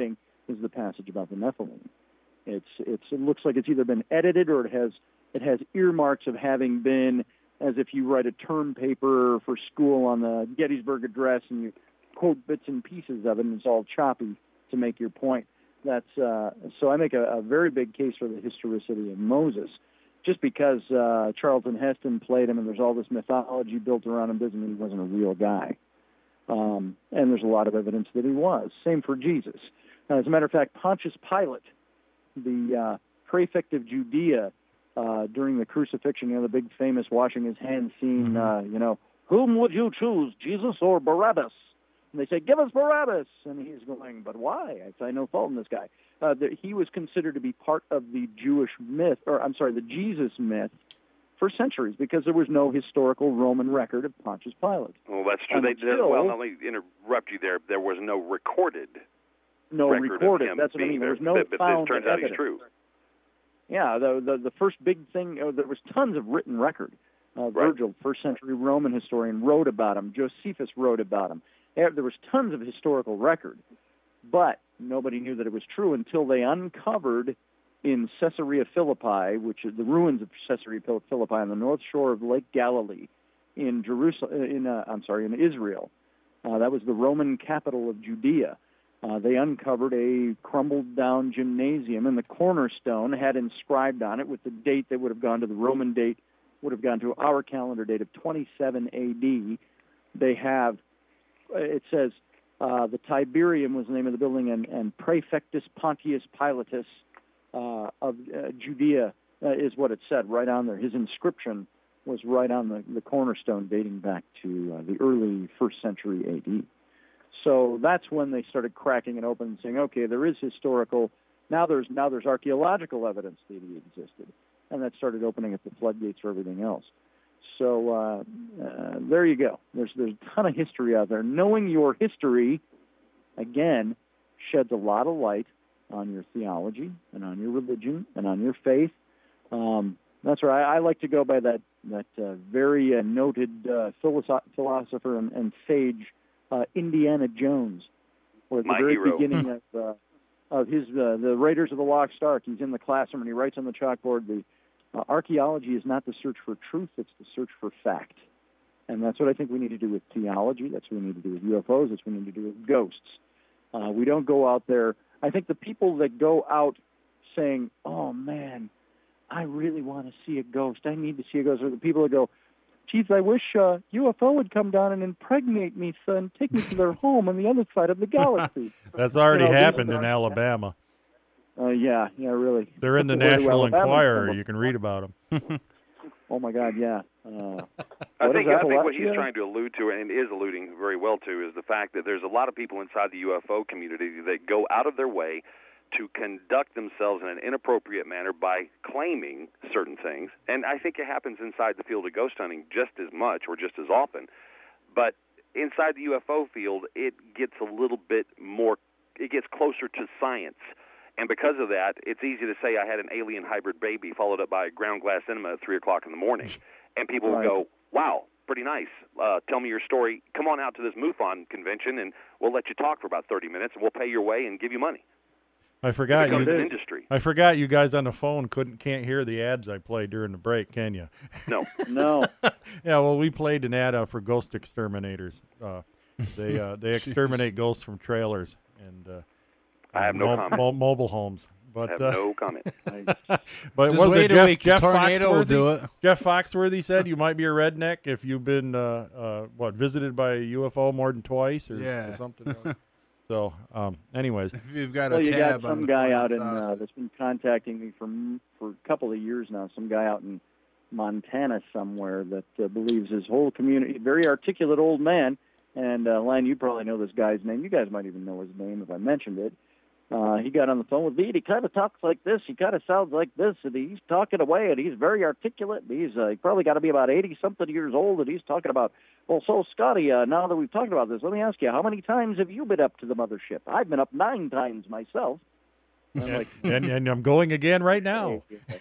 is the passage about the Nephilim. It's it's it looks like it's either been edited or it has it has earmarks of having been, as if you write a term paper for school on the Gettysburg Address and you quote bits and pieces of it, and it's all choppy to make your point. That's uh, so I make a, a very big case for the historicity of Moses. Just because uh, Charlton Heston played him and there's all this mythology built around him doesn't mean he wasn't a real guy. Um, and there's a lot of evidence that he was. Same for Jesus. Uh, as a matter of fact, Pontius Pilate, the uh, prefect of Judea uh, during the crucifixion, you know, the big famous washing his hands scene, mm-hmm. uh, you know, whom would you choose, Jesus or Barabbas? And they say, give us Barabbas. And he's going, but why? I find no fault in this guy. Uh, that he was considered to be part of the Jewish myth, or I'm sorry, the Jesus myth for centuries, because there was no historical Roman record of Pontius Pilate. Well, that's true. They did, well, let me interrupt you there. There was no recorded No record recorded. Of him That's what I mean. There was no but, but found this turns evidence. out he's true. Yeah, the, the the first big thing, uh, there was tons of written record. Uh, Virgil, right. first century Roman historian, wrote about him. Josephus wrote about him. There was tons of historical record, but nobody knew that it was true until they uncovered in Caesarea Philippi, which is the ruins of Caesarea Philippi on the north shore of Lake Galilee, in Jerusalem. In uh, I'm sorry, in Israel. Uh, that was the Roman capital of Judea. Uh, they uncovered a crumbled-down gymnasium, and the cornerstone had inscribed on it with the date that would have gone to the Roman date, would have gone to our calendar date of twenty-seven A D. They have, it says, uh, the Tiberium was the name of the building, and, and Praefectus Pontius Pilatus uh, of uh, Judea uh, is what it said right on there. His inscription was right on the, the cornerstone dating back to uh, the early first century A D. So that's when they started cracking it open and saying, okay, there is historical, now there's now there's archaeological evidence that he existed. And that started opening up the floodgates for everything else. So uh, uh, there you go. There's, there's a ton of history out there. Knowing your history, again, sheds a lot of light on your theology and on your religion and on your faith. Um, that's right. I, I like to go by that, that uh, very uh, noted uh, philosoph- philosopher and, and sage, Uh, Indiana Jones, or at the My very hero. beginning of uh, of his uh, the Raiders of the Lost Ark, he's in the classroom and he writes on the chalkboard, "The uh, archaeology is not the search for truth; it's the search for fact." And that's what I think we need to do with theology. That's what we need to do with U F Os. That's what we need to do with ghosts. Uh, we don't go out there. I think the people that go out saying, "Oh man, I really want to see a ghost. I need to see a ghost," are the people that go, "Geez, I wish uh, U F O would come down and impregnate me, son, take me to their home on the other side of the galaxy." That's already you know, happened in Alabama. Uh, yeah, yeah, really. They're in the Where do National Alabama Enquirer. come You can read about them. Oh my God, yeah. Uh, I what think is I think what he's Appalachia? trying to allude to, and is alluding very well to, is the fact that there's a lot of people inside the U F O community that go out of their way to conduct themselves in an inappropriate manner by claiming certain things. And I think it happens inside the field of ghost hunting just as much or just as often. But inside the U F O field, it gets a little bit more, it gets closer to science. And because of that, it's easy to say I had an alien hybrid baby followed up by a ground glass enema at three o'clock in the morning. And people will Right. go, wow, pretty nice. Uh, tell me your story. Come on out to this MUFON convention, and we'll let you talk for about thirty minutes, and we'll pay your way and give you money. I forgot It becomes you. an industry. I forgot you guys on the phone couldn't can't hear the ads I played during the break, can you? No. No. Yeah, well, we played an ad uh, for ghost exterminators. Uh, they uh, they exterminate ghosts from trailers and uh, I have no mo- comment. mo- mobile homes. But I have uh, no comment. but Just was wait it a Jeff, week, the Jeff tornado will Foxworthy? do it. Jeff Foxworthy said you might be a redneck if you've been uh, uh, what visited by a U F O more than twice or, Yeah. or something. So, um, anyways, If you've got Well, a you got tab on some the guy out in sausage. uh, that's been contacting me for for a couple of years now. Some guy out in Montana somewhere that uh, believes his whole community, very articulate old man. And uh, Len, you probably know this guy's name. You guys might even know his name if I mentioned it. Uh, he got on the phone with me, and he kind of talks like this. He kind of sounds like this, and he's talking away, and he's very articulate. And he's uh, he probably got to be about eighty-something years old, and he's talking about, well, so, Scotty, uh, now that we've talked about this, let me ask you, how many times have you been up to the mothership? I've been up nine times myself. And I'm like, and, and I'm going again right now.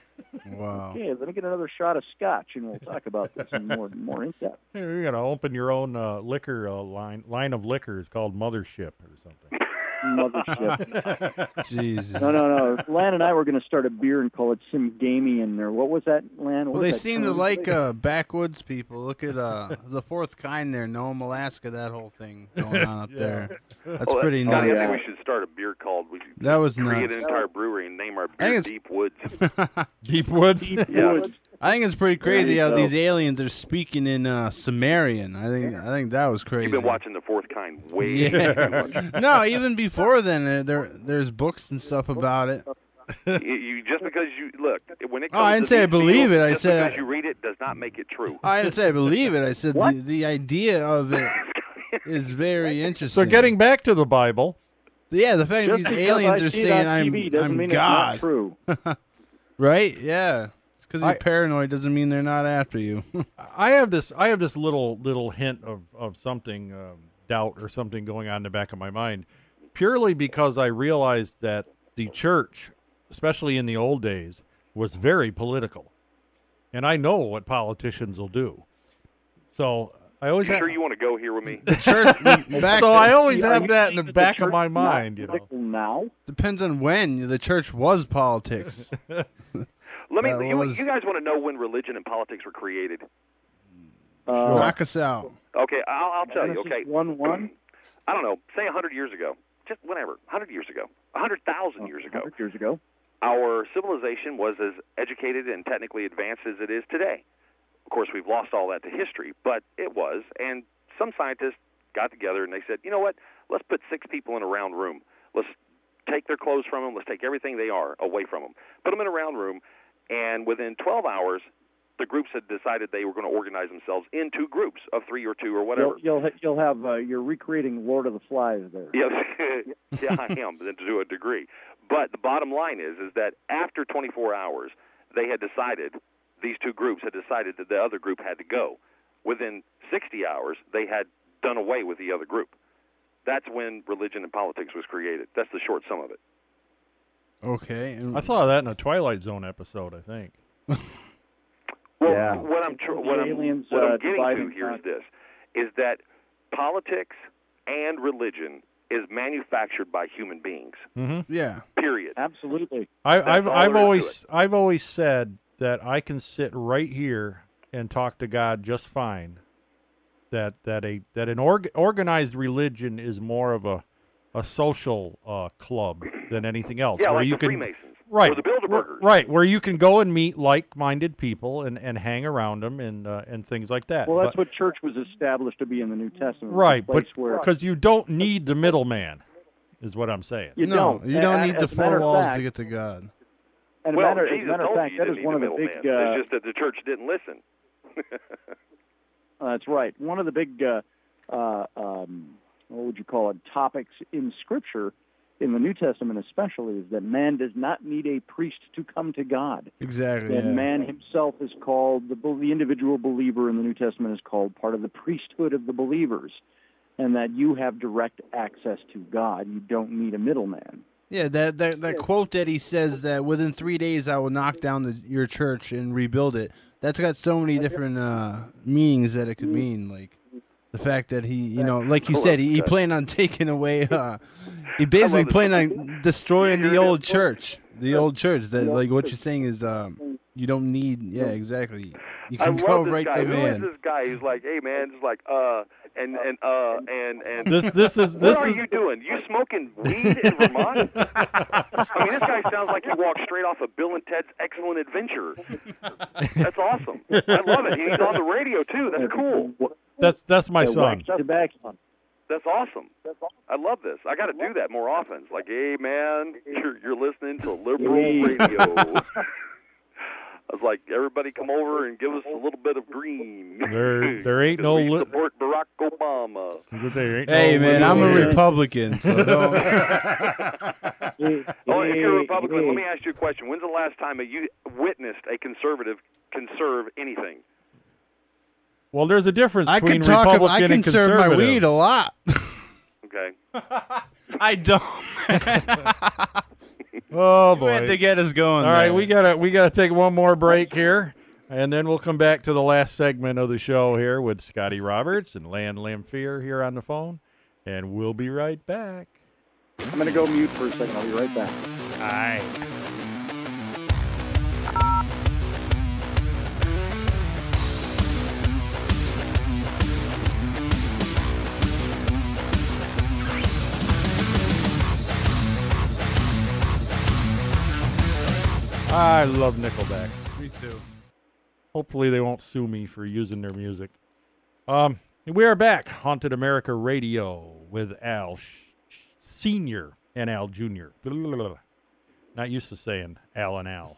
Wow. okay, let me get another shot of scotch, and we'll talk about this in more, more in depth. Hey, you're gonna open your own uh, liquor uh, line line of liquors called Mothership or something. mothership. Jesus. No, no, no. Lan and I were going to start a beer and call it Simgamian, or what was that, Lan? What Well, was they that seem to term? like uh, backwoods people. Look at uh, the fourth kind there, Nome, Alaska, that whole thing going on up Yeah. there. That's Well, pretty Scotty, nice. I think we should start a beer called. We should That was create nuts. an entire brewery and name our I think beer it's- Deep Woods. Deep Woods. Deep Yeah. Woods. I think it's pretty crazy There you how go. these aliens are speaking in uh, Sumerian. I think I think that was crazy. You've been watching the fourth kind way Yeah. too much. No, even before then, uh, there there's books and stuff about it. You, you just because you look when it Oh, comes I didn't to say I these believe fields, it. I just said because I- you read it does not make it true. I didn't say I believe it. I said the, the idea of it is very interesting. So getting back to the Bible, yeah, the fact that Just these because aliens I are see it saying on I'm T V doesn't I'm mean God, it's not true. right? Yeah, because you're I- paranoid doesn't mean they're not after you. I have this. I have this little little hint of of something um, doubt or something going on in the back of my mind, purely because I realized that the church, especially in the old days, was very political, and I know what politicians will do. So I always You have, sure you want to go here with me? The church back so I always Are have you that in the saying back church of my is not mind. You know. political now? depends on when the church was politics. Let me. That You, was- you guys want to know when religion and politics were created? Uh, Knock us out. Okay, I'll, I'll tell you. Genesis Okay, one one. I don't know. Say a hundred years ago, just whatever, a hundred years ago, a hundred thousand years ago. one hundred years ago. Our civilization was as educated and technically advanced as it is today. Of course, we've lost all that to history, but it was. And some scientists got together and they said, you know what? Let's put six people in a round room. Let's take their clothes from them. Let's take everything they are away from them. Put them in a round room, and within twelve hours, the groups had decided they were going to organize themselves into groups of three or two or whatever. You'll, you'll ha- you'll have uh, you're recreating Lord of the Flies there. Yes, yeah, I am, but to a degree. But the bottom line is, is that after twenty-four hours, they had decided, these two groups had decided that the other group had to go. Within sixty hours, they had done away with the other group. That's when religion and politics was created. That's the short sum of it. Okay. And I saw that in a Twilight Zone episode. I think. Well, Yeah. what I'm tr- The what I'm aliens, what uh, I'm getting to dividing here is up. this: is that politics and religion is manufactured by human beings. Mm-hmm. yeah. Period. Absolutely. I, That's I've all I've there is to always I've always said that I can sit right here and talk to God just fine. That that a that an org, organized religion is more of a a social uh, club than anything else. Yeah, where like you the can Freemasons right or the Bilderbergers. right where you can go and meet like-minded people and, and hang around them and uh, and things like that. Well, that's But- what church was established to be in the New Testament. right, a place but where because you don't need the middleman, is what I'm saying. you no, don't. you don't A- need as the a matter four of walls fact- to get to God. And a Well, matter, as a Jesus matter of told fact, you that you is didn't one of need the the big. middleman. Uh, It's just that the church didn't listen. Uh, that's right. One of the big, uh, uh, um, what would you call it, topics in Scripture, in the New Testament especially, is that man does not need a priest to come to God. Exactly. That Yeah. man himself is called, the, the individual believer in the New Testament is called part of the priesthood of the believers, and that you have direct access to God. You don't need a middleman. Yeah, that that, that quote that he says that within three days I will knock down the, your church and rebuild it. That's got so many different uh, meanings that it could mean. Like the fact that he, you know, like you said, he, he planned on taking away. Uh, he basically this. planned on destroying the old church. The old church. That like what you're saying is um, you don't need. Yeah, exactly. You I can love go this right guy. to Who is man. this guy? He's like, hey man, just like uh and and uh and and This this is what this are is you doing? You smoking weed in Vermont? I mean, this guy sounds like he walked straight off of Bill and Ted's Excellent Adventure. That's awesome. I love it. He's on the radio too. That's cool. that's that's my Yeah, son. wax tobacco. That's awesome. I love this. I got to do that more often. It's like, hey man, you're you're listening to liberal radio. I was like, everybody come over and give us a little bit of green. There- there ain't 'Cause no we li- support Barack Obama. There ain't Hey no man, I'm a liberal- Republican. So don't. Oh, if you're a Republican, let me ask you a question. When's the last time that you witnessed a conservative conserve anything? Well, there's a difference I between can talk. About, Republican I and conserve my conservative. weed a lot. Okay. I don't. Oh You had boy! to get us going. All right, there. we gotta we gotta take one more break here, and then we'll come back to the last segment of the show here with Scotty Roberts and Lan Lamphere here on the phone, and we'll be right back. I'm going to go mute for a second. I'll be right back. All right. I love Nickelback. Me too. Hopefully they won't sue me for using their music. Um, we are back, Haunted America Radio, with Al Senior and Al Junior Not used to saying Al and Al.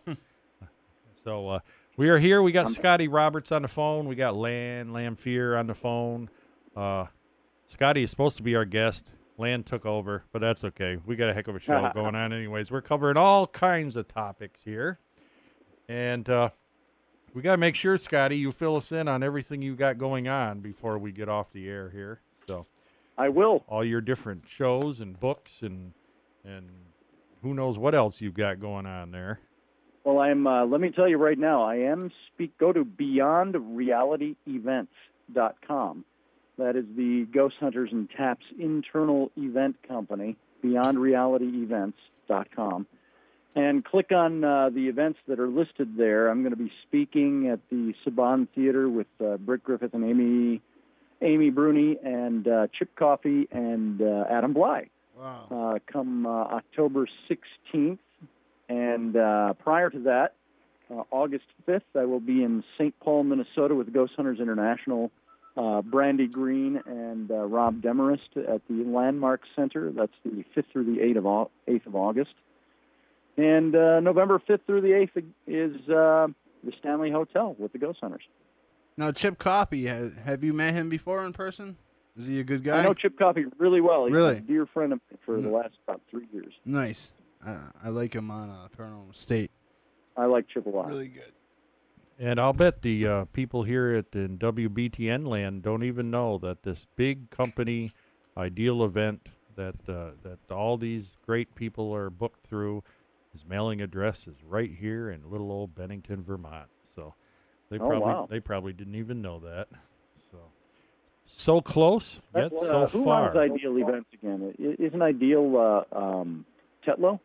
so uh, we are here. We got Scotty Roberts on the phone. We got Lan Lamfier on the phone. Uh, Scotty is supposed to be our guest. Lan took over, but that's okay. We got a heck of a show going on anyways. We're covering all kinds of topics here. And uh, we got to make sure, Scotty, you fill us in on everything you got going on before we get off the air here. So I will. All your different shows and books and and who knows what else you've got going on there. Well, I'm. Uh, let me tell you right now, I am speak. Go to beyond reality events dot com. That is the Ghost Hunters and Taps internal event company, beyond reality events dot com. And click on uh, the events that are listed there. I'm going to be speaking at the Saban Theater with uh, Britt Griffith and Amy Amy Bruni and uh, Chip Coffey and uh, Adam Bly. Wow. Uh, come uh, October sixteenth. And uh, prior to that, uh, August fifth, I will be in Saint Paul, Minnesota with Ghost Hunters International. Uh, Brandy Green and uh, Rob Demarest at the Landmark Center. That's the fifth through the eighth of, au- eighth of August. And uh, November fifth through the eighth is uh, the Stanley Hotel with the Ghost Hunters. Now, Chip Coffey, have, have you met him before in person? Is he a good guy? I know Chip Coffey really well. He's really? a dear friend of mine for the last about three years. Nice. Uh, I like him on uh, Paranormal State. I like Chip a lot. Really good. And I'll bet the uh, people here at in W B T N land don't even know that this big company ideal event that uh, that all these great people are booked through, his mailing address is right here in little old Bennington, Vermont. So they Oh, probably wow. they probably didn't even know that. So so close yet That's, so uh, who far. runs Ideal Events again? I- Isn't Ideal uh, um, Tetlow?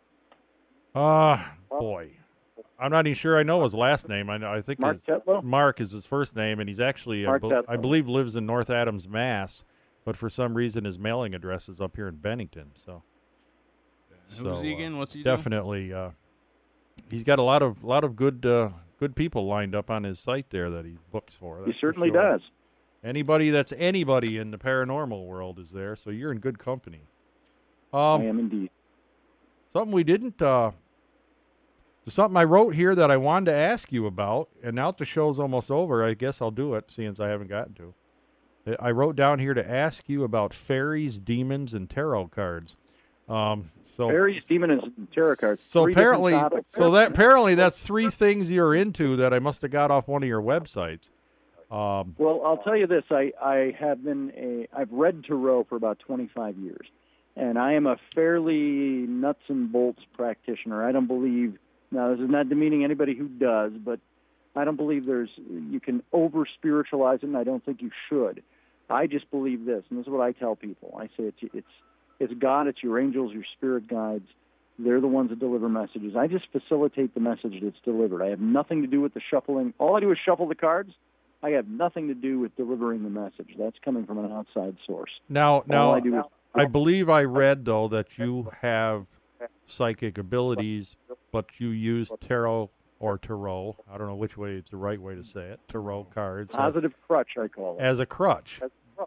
Ah, boy. I'm not even sure I know his last name. I know, I think Mark his, Tetlow? Mark is his first name, and he's actually, I, Mark bel- I Tetlow. believe, lives in North Adams, Mass. But for some reason, his mailing address is up here in Bennington. So, Who's so, he again? uh, What's he do? definitely, uh, he's got a lot of lot of good uh, good people lined up on his site there that he books for. He that's for certainly sure. does. Anybody that's anybody in the paranormal world is there, so you're in good company. Um, I am indeed. Something we didn't. Uh, something I wrote here that I wanted to ask you about, and now that the show's almost over, I guess I'll do it, seeing as I haven't gotten to. I wrote down here to ask you about fairies, demons, and tarot cards. Um, so Fairies, demons, and tarot cards. So Three different apparently, topics. so that apparently that's three things you're into that I must have got off one of your websites. Um, Well, I'll tell you this: I, I have been a I've read tarot for about twenty-five years, and I am a fairly nuts and bolts practitioner. I don't believe now this is not demeaning anybody who does, but I don't believe there's you can over spiritualize it, and I don't think you should. I just believe this, and this is what I tell people. I say it's it's it's God, it's your angels, your spirit guides. They're the ones that deliver messages. I just facilitate the message that's delivered. I have nothing to do with the shuffling. All I do is shuffle the cards. I have nothing to do with delivering the message. That's coming from an outside source. now, All now, I do is I believe I read though that you have psychic abilities, but you use tarot or tarot. I don't know which way it's the right way to say it. Tarot cards uh, positive crutch, I call it. as a crutch.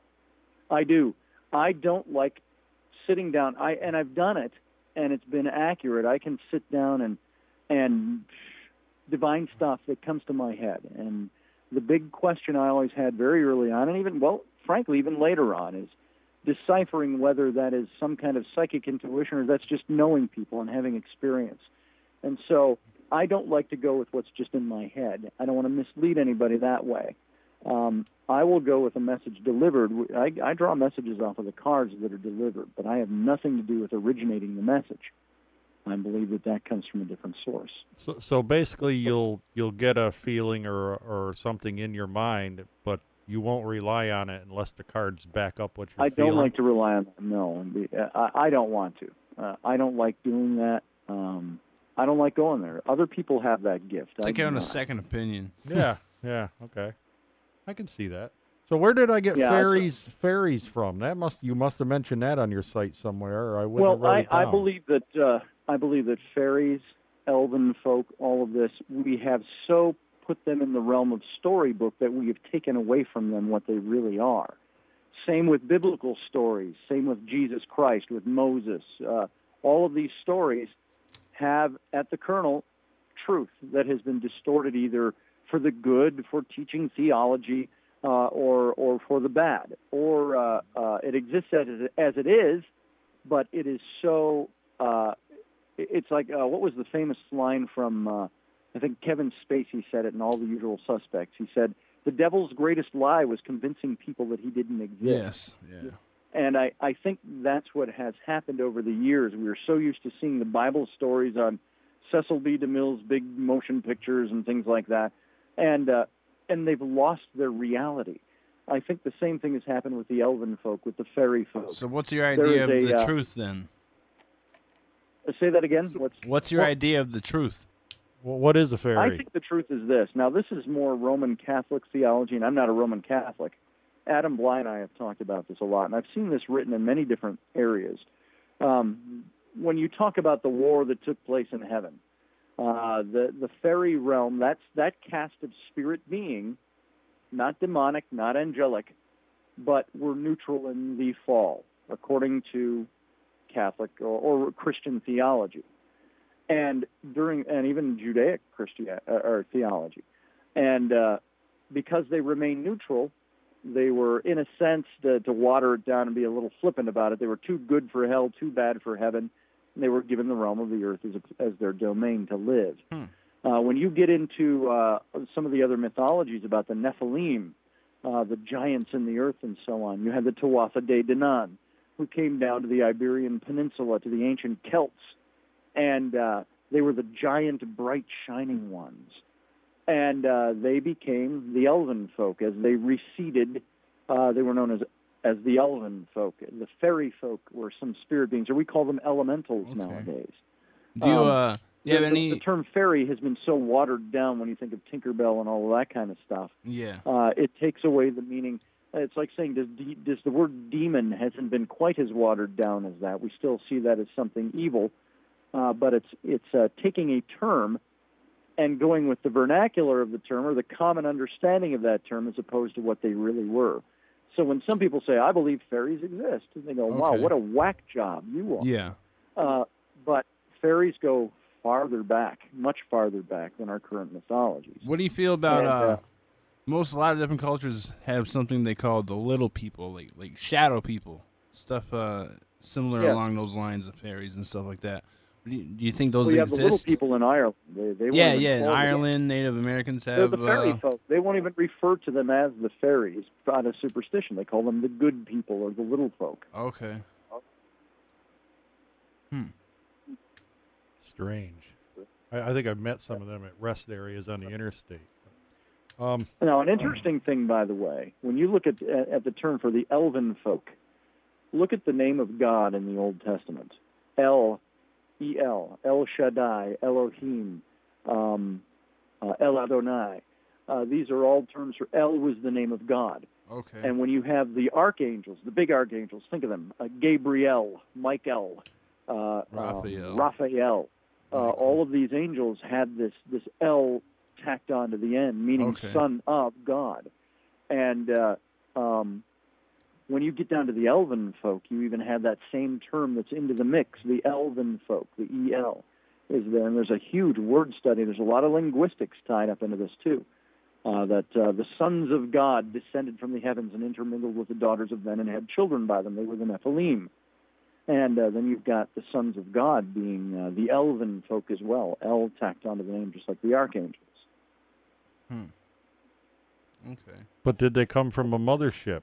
I do. I don't like sitting down. I and I've done it, and it's been accurate. I can sit down and and divine stuff that comes to my head. And the big question I always had very early on, and even well, frankly, even later on, is deciphering whether that is some kind of psychic intuition or that's just knowing people and having experience. And so I don't like to go with what's just in my head. I don't want to mislead anybody that way. Um, I will go with a message delivered. I, I draw messages off of the cards that are delivered, but I have nothing to do with originating the message. I believe that that comes from a different source. So, so basically, you'll you'll get a feeling or or something in your mind, but you won't rely on it unless the cards back up what you're I feeling. don't like to rely on them, no. I, I don't want to. Uh, I don't like doing that. Um, I don't like going there. Other people have that gift. It's I like do having a not. second opinion. Yeah, yeah, okay. I can see that. So where did I get Yeah, fairies fairies from? That must you must have mentioned that on your site somewhere, or I wouldn't have Well, wrote I, it down. I believe that uh, I believe that fairies, elven folk, all of this, we have so put them in the realm of storybook that we have taken away from them what they really are. Same with biblical stories. Same with Jesus Christ, with Moses. Uh, all of these stories have at the kernel truth that has been distorted either for the good, for teaching theology, uh, or or for the bad, or uh, uh, it exists as as it is, but it is so. Uh, it's like uh, what was the famous line from? Uh, I think Kevin Spacey said it in All the Usual Suspects. He said, "The devil's greatest lie was convincing people that he didn't exist." Yes, yeah. And I, I think that's what has happened over the years. We were so used to seeing the Bible stories on Cecil B. DeMille's big motion pictures and things like that, and uh, and they've lost their reality. I think the same thing has happened with the elven folk, with the fairy folk. So what's your There idea of is a, the uh, truth then? Say that again. What's What's your well, idea of the truth? Well, what is a fairy? I think the truth is this. Now, this is more Roman Catholic theology, and I'm not a Roman Catholic. Adam Bly and I have talked about this a lot, and I've seen this written in many different areas. Um, when you talk about the war that took place in heaven, uh, the the fairy realm, that's that caste of spirit being, not demonic, not angelic, but were neutral in the fall, according to Catholic or, or Christian theology. And during, and even Judaic Christian uh, or theology, and uh, because they remain neutral, they were in a sense to, to water it down and be a little flippant about it. They were too good for hell, too bad for heaven. And they were given the realm of the earth as a, as their domain to live. Hmm. Uh, when you get into uh, some of the other mythologies about the Nephilim, uh, the giants in the earth, and so on, you had the Tuatha De Danann, who came down to the Iberian Peninsula, to the ancient Celts. And uh, they were the giant, bright, shining ones. And uh, they became the elven folk. As they receded, uh, they were known as as the elven folk. The fairy folk were some spirit beings, or we call them elementals okay. nowadays. Do you, um, uh, do you have the, any... the term fairy has been so watered down when you think of Tinkerbell and all of that kind of stuff. Yeah. Uh, it takes away the meaning. It's like saying, does, de- does the word demon hasn't been quite as watered down as that. We still see that as something evil. Uh, but it's it's uh, taking a term and going with the vernacular of the term or the common understanding of that term as opposed to what they really were. So when some people say, I believe fairies exist, they go, wow, Okay. what a whack job you are. Yeah. Uh, but fairies go farther back, much farther back than our current mythologies. What do you feel about... And, uh, uh, most, a lot of different cultures have something they call the little people, like like shadow people, stuff uh, similar Yeah. along those lines of fairies and stuff like that. Do you, do you think those well, you have exist? the little people in Ireland. They, they yeah, won't even yeah. In call them- Ireland, Native Americans They're have. the fairy uh, folk. They won't even refer to them as the fairies out of superstition. They call them the good people or the little folk. Okay. Hmm. Strange. I, I think I've met some of them at rest areas on the interstate. Um, Now, an interesting thing, by the way, when you look at at the term for the elven folk, look at the name of God in the Old Testament. El, E L, El Shaddai, Elohim, um, uh, El Adonai. Uh, these are all terms for El was the name of God. Okay. And when you have the archangels, the big archangels, think of them: uh, Gabriel, Michael, uh, Raphael. um, Raphael. Uh, all of these angels had this this El tacked on to the end, meaning Okay. son of God. And uh, um, when you get down to the elven folk, you even have that same term that's into the mix. The elven folk, the E L, is there. And there's a huge word study. There's a lot of linguistics tied up into this, too. Uh, that uh, the sons of God descended from the heavens and intermingled with the daughters of men and had children by them. They were the Nephilim. And uh, then you've got the sons of God being uh, the elven folk as well. El tacked onto the name just like the archangels. Hmm. Okay. but did they come from a mothership?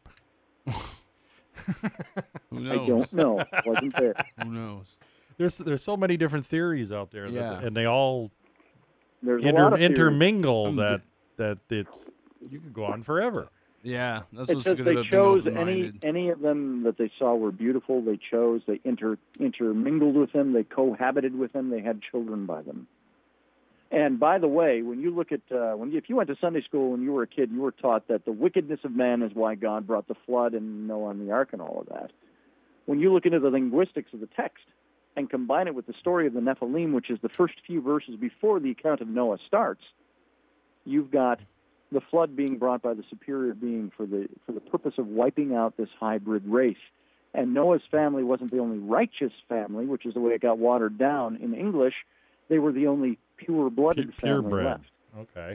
Who I knows? don't know. Wasn't there. Who knows? There's there's so many different theories out there, that, Yeah. and they all There's a inter- lot of theories. intermingle Um, that that it's you could go on forever. Yeah, that's It what's says good they about chose being any open-minded. any of them that they saw were beautiful. They chose. They inter intermingled with them. They cohabited with them. They had children by them. And by the way, when you look at uh, when you, if you went to Sunday school when you were a kid, you were taught that the wickedness of man is why God brought the flood and Noah and the ark and all of that. When you look into the linguistics of the text and combine it with the story of the Nephilim, which is the first few verses before the account of Noah starts, you've got the flood being brought by the superior being for the for the purpose of wiping out this hybrid race. And Noah's family wasn't the only righteous family, which is the way it got watered down in English. They were the only pure-blooded family Purebred. left. Okay.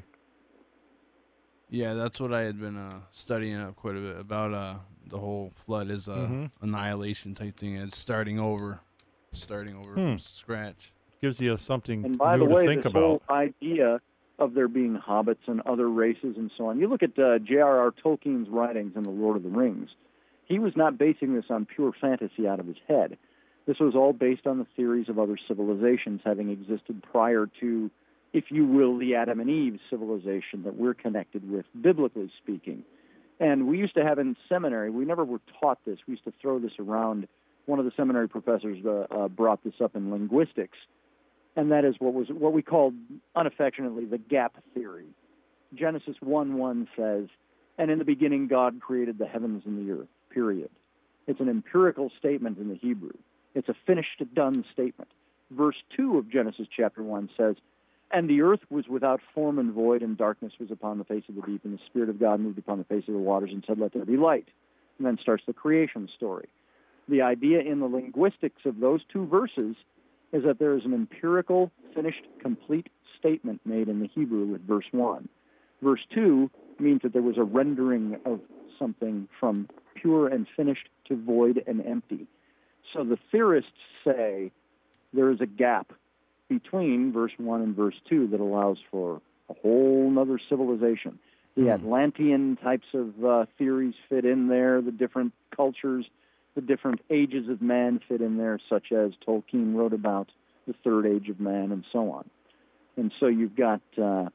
Yeah, that's what I had been uh, studying up quite a bit about. Uh, the whole flood is a Mhm. annihilation type thing. It's starting over, starting over Hmm. from scratch. Gives you something And by new the way, to think this about. whole idea of there being hobbits and other races and so on. You look at uh, J R R Tolkien's writings in The Lord of the Rings. He was not basing this on pure fantasy out of his head. This was all based on the theories of other civilizations having existed prior to, if you will, the Adam and Eve civilization that we're connected with, biblically speaking. And we used to have in seminary, we never were taught this. We used to throw this around. One of the seminary professors uh, uh, brought this up in linguistics, and that is what was what we called unaffectionately the gap theory. Genesis one one says, "And in the beginning God created the heavens and the earth," period. It's an empirical statement in the Hebrew. It's a finished, done statement. Verse two of Genesis chapter one says, "And the earth was without form and void, and darkness was upon the face of the deep, and the Spirit of God moved upon the face of the waters and said, 'Let there be light.'" And then starts the creation story. The idea in the linguistics of those two verses is that there is an empirical, finished, complete statement made in the Hebrew with verse one. Verse two means that there was a rendering of something from pure and finished to void and empty. So the theorists say there is a gap between verse one and verse two that allows for a whole other civilization. The Atlantean types of uh, theories fit in there, the different cultures, the different ages of man fit in there, such as Tolkien wrote about the third age of man and so on. And so you've got uh,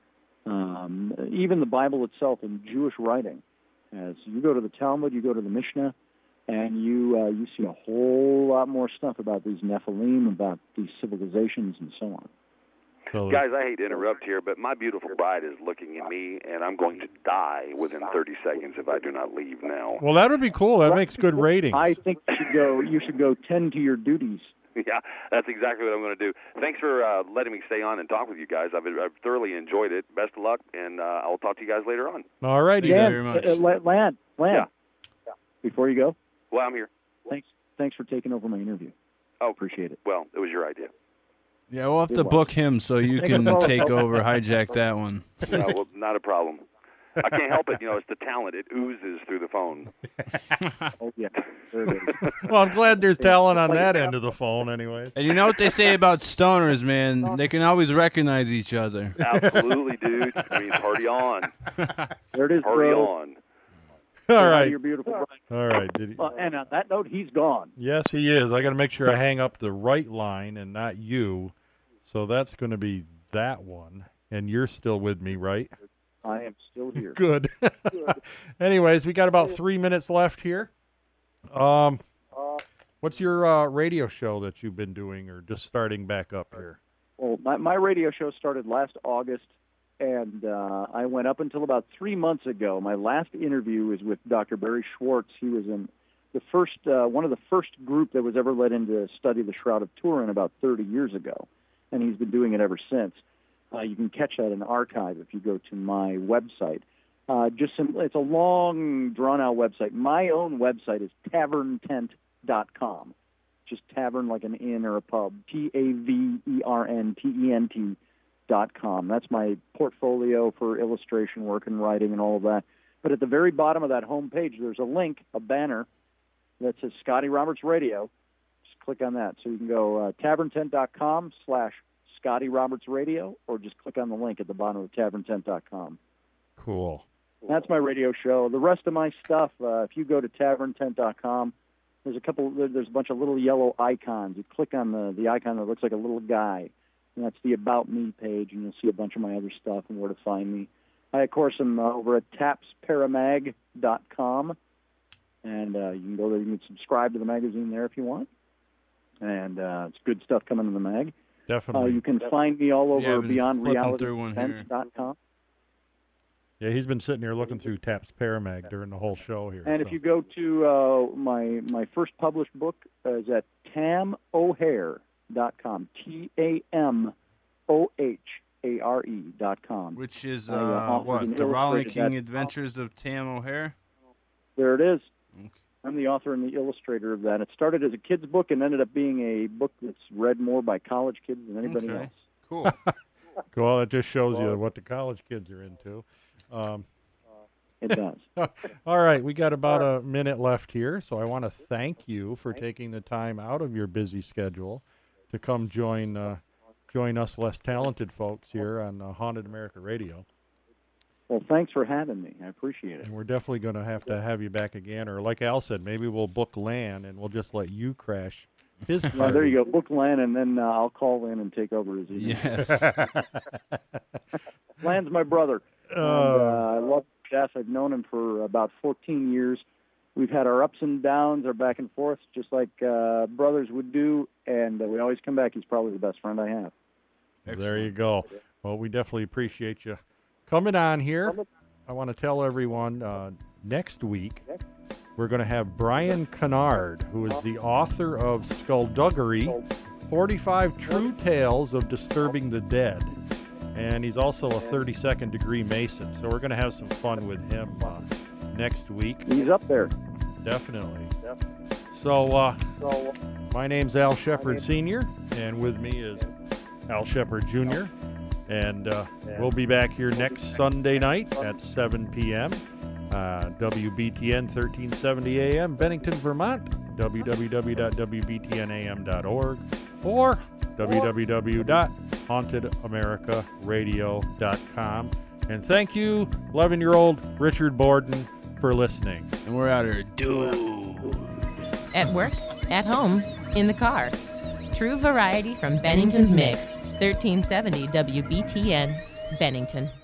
um, even the Bible itself in Jewish writing. As you go to the Talmud, you go to the Mishnah, and you uh, you see a whole lot more stuff about these Nephilim, about these civilizations, and so on. So Guys, I hate to interrupt here, but my beautiful bride is looking at me, and I'm going to die within thirty seconds if I do not leave now. Well, that would be cool. That makes good ratings. I think you should go. You should go tend to your duties. Yeah, that's exactly what I'm going to do. Thanks for uh, letting me stay on and talk with you guys. I've, I've thoroughly enjoyed it. Best of luck, and uh, I'll talk to you guys later on. All righty. Dan, uh, Lan, Lan, Yeah. before you go, Well, I'm here. thanks thanks for taking over my interview. Oh, appreciate it. Well, it was your idea. Yeah, we'll have Good to one. book him so you can take over, hijack that one. No, well, not a problem. I can't help it. You know, it's the talent. It oozes through the phone. Oh, yeah. There it is. Well, I'm glad there's talent on that end of the phone anyways. And you know what they say about stoners, man? They can always recognize each other. Absolutely, dude. I mean, party on. There it is, Party bro. on. All Say hi to right. your beautiful bride. All right. Did he... Uh, and on that note, he's gone. Yes, he is. I got to make sure I hang up the right line and not you. So that's going to be that one. And you're still with me, right? I am still here. Good. Anyways, we got about three minutes left here. Um, what's your uh, radio show that you've been doing or just starting back up here? Well, my, my radio show started last August, and uh, I went up until about three months ago. My last interview was with Doctor Barry Schwartz. He was in the first, uh, one of the first group that was ever let in to study the Shroud of Turin about thirty years ago, and he's been doing it ever since. Uh, you can catch that in archive if you go to my website. Uh, just some, it's a long, drawn-out website. My own website is tavern tent dot com. Just tavern like an inn or a pub. T A V E R N T E N T dot com. That's my portfolio for illustration work and writing and all of that. But at the very bottom of that home page, there's a link, a banner, that says Scotty Roberts Radio. Just click on that. So you can go uh, tavern tent dot com slash Scotty Roberts Radio, or just click on the link at the bottom of tavern tent dot com. Cool. That's my radio show. The rest of my stuff, uh, if you go to tavern tent dot com, there's a couple. There's a bunch of little yellow icons. You click on the the icon that looks like a little guy, and that's the About Me page, and you'll see a bunch of my other stuff and where to find me. I, of course, am uh, over at taps paramag dot com, and uh, you can go there. You can subscribe to the magazine there if you want, and uh, it's good stuff coming in the mag. Definitely. Uh, you can find me all over Yeah, I've been beyond flipping reality through one defense here. dot com. Yeah, he's been sitting here looking through Taps Paramag during the whole show here. And so. if you go to uh, my my first published book uh, is at tam o'hare dot com, T A M O H A R E dot com. Which is, uh, I, uh, offered what, and The illustrated Rollicking that- Adventures of Tam O'Hare? There it is. Okay. I'm the author and the illustrator of that. It started as a kid's book and ended up being a book that's read more by college kids than anybody Okay. else. Cool. Well, it just shows you what the college kids are into. Um, It does. all right, we got about a minute left here, so I want to thank you for taking the time out of your busy schedule to come join uh, join us less talented folks here on uh, Haunted America Radio. Well, thanks for having me. I appreciate it. And we're definitely going to have to have you back again, or like Al said, maybe we'll book Lan and we'll just let you crash his party. Well, there you go. Book Lan, and then uh, I'll call in and take over his evening. Yes. Lan's my brother. And, uh, I love Jeff. I've known him for about fourteen years. We've had our ups and downs, our back and forth, just like uh, brothers would do, and uh, we always come back. He's probably the best friend I have. There you go. Well, we definitely appreciate you coming on here. I want to tell everyone uh, next week we're going to have Brian Kennard, who is the author of Skullduggery, forty-five True Tales of Disturbing the Dead. And he's also a thirty-second degree Mason. So we're going to have some fun with him uh, next week. He's up there. Definitely. So uh, my name's Al Shepard Senior, and with me is Al Shepard Junior And uh, we'll be back here next Sunday night at seven p.m. Uh, W B T N thirteen seventy A M, Bennington, Vermont, w w w dot w b t n a m dot org, or w w w dot haunted america radio dot com. And thank you, eleven-year-old Richard Borden, for listening. And we're out here. Dude. At work, at home, in the car. True variety from Bennington's Mix. thirteen seventy W B T N, Bennington.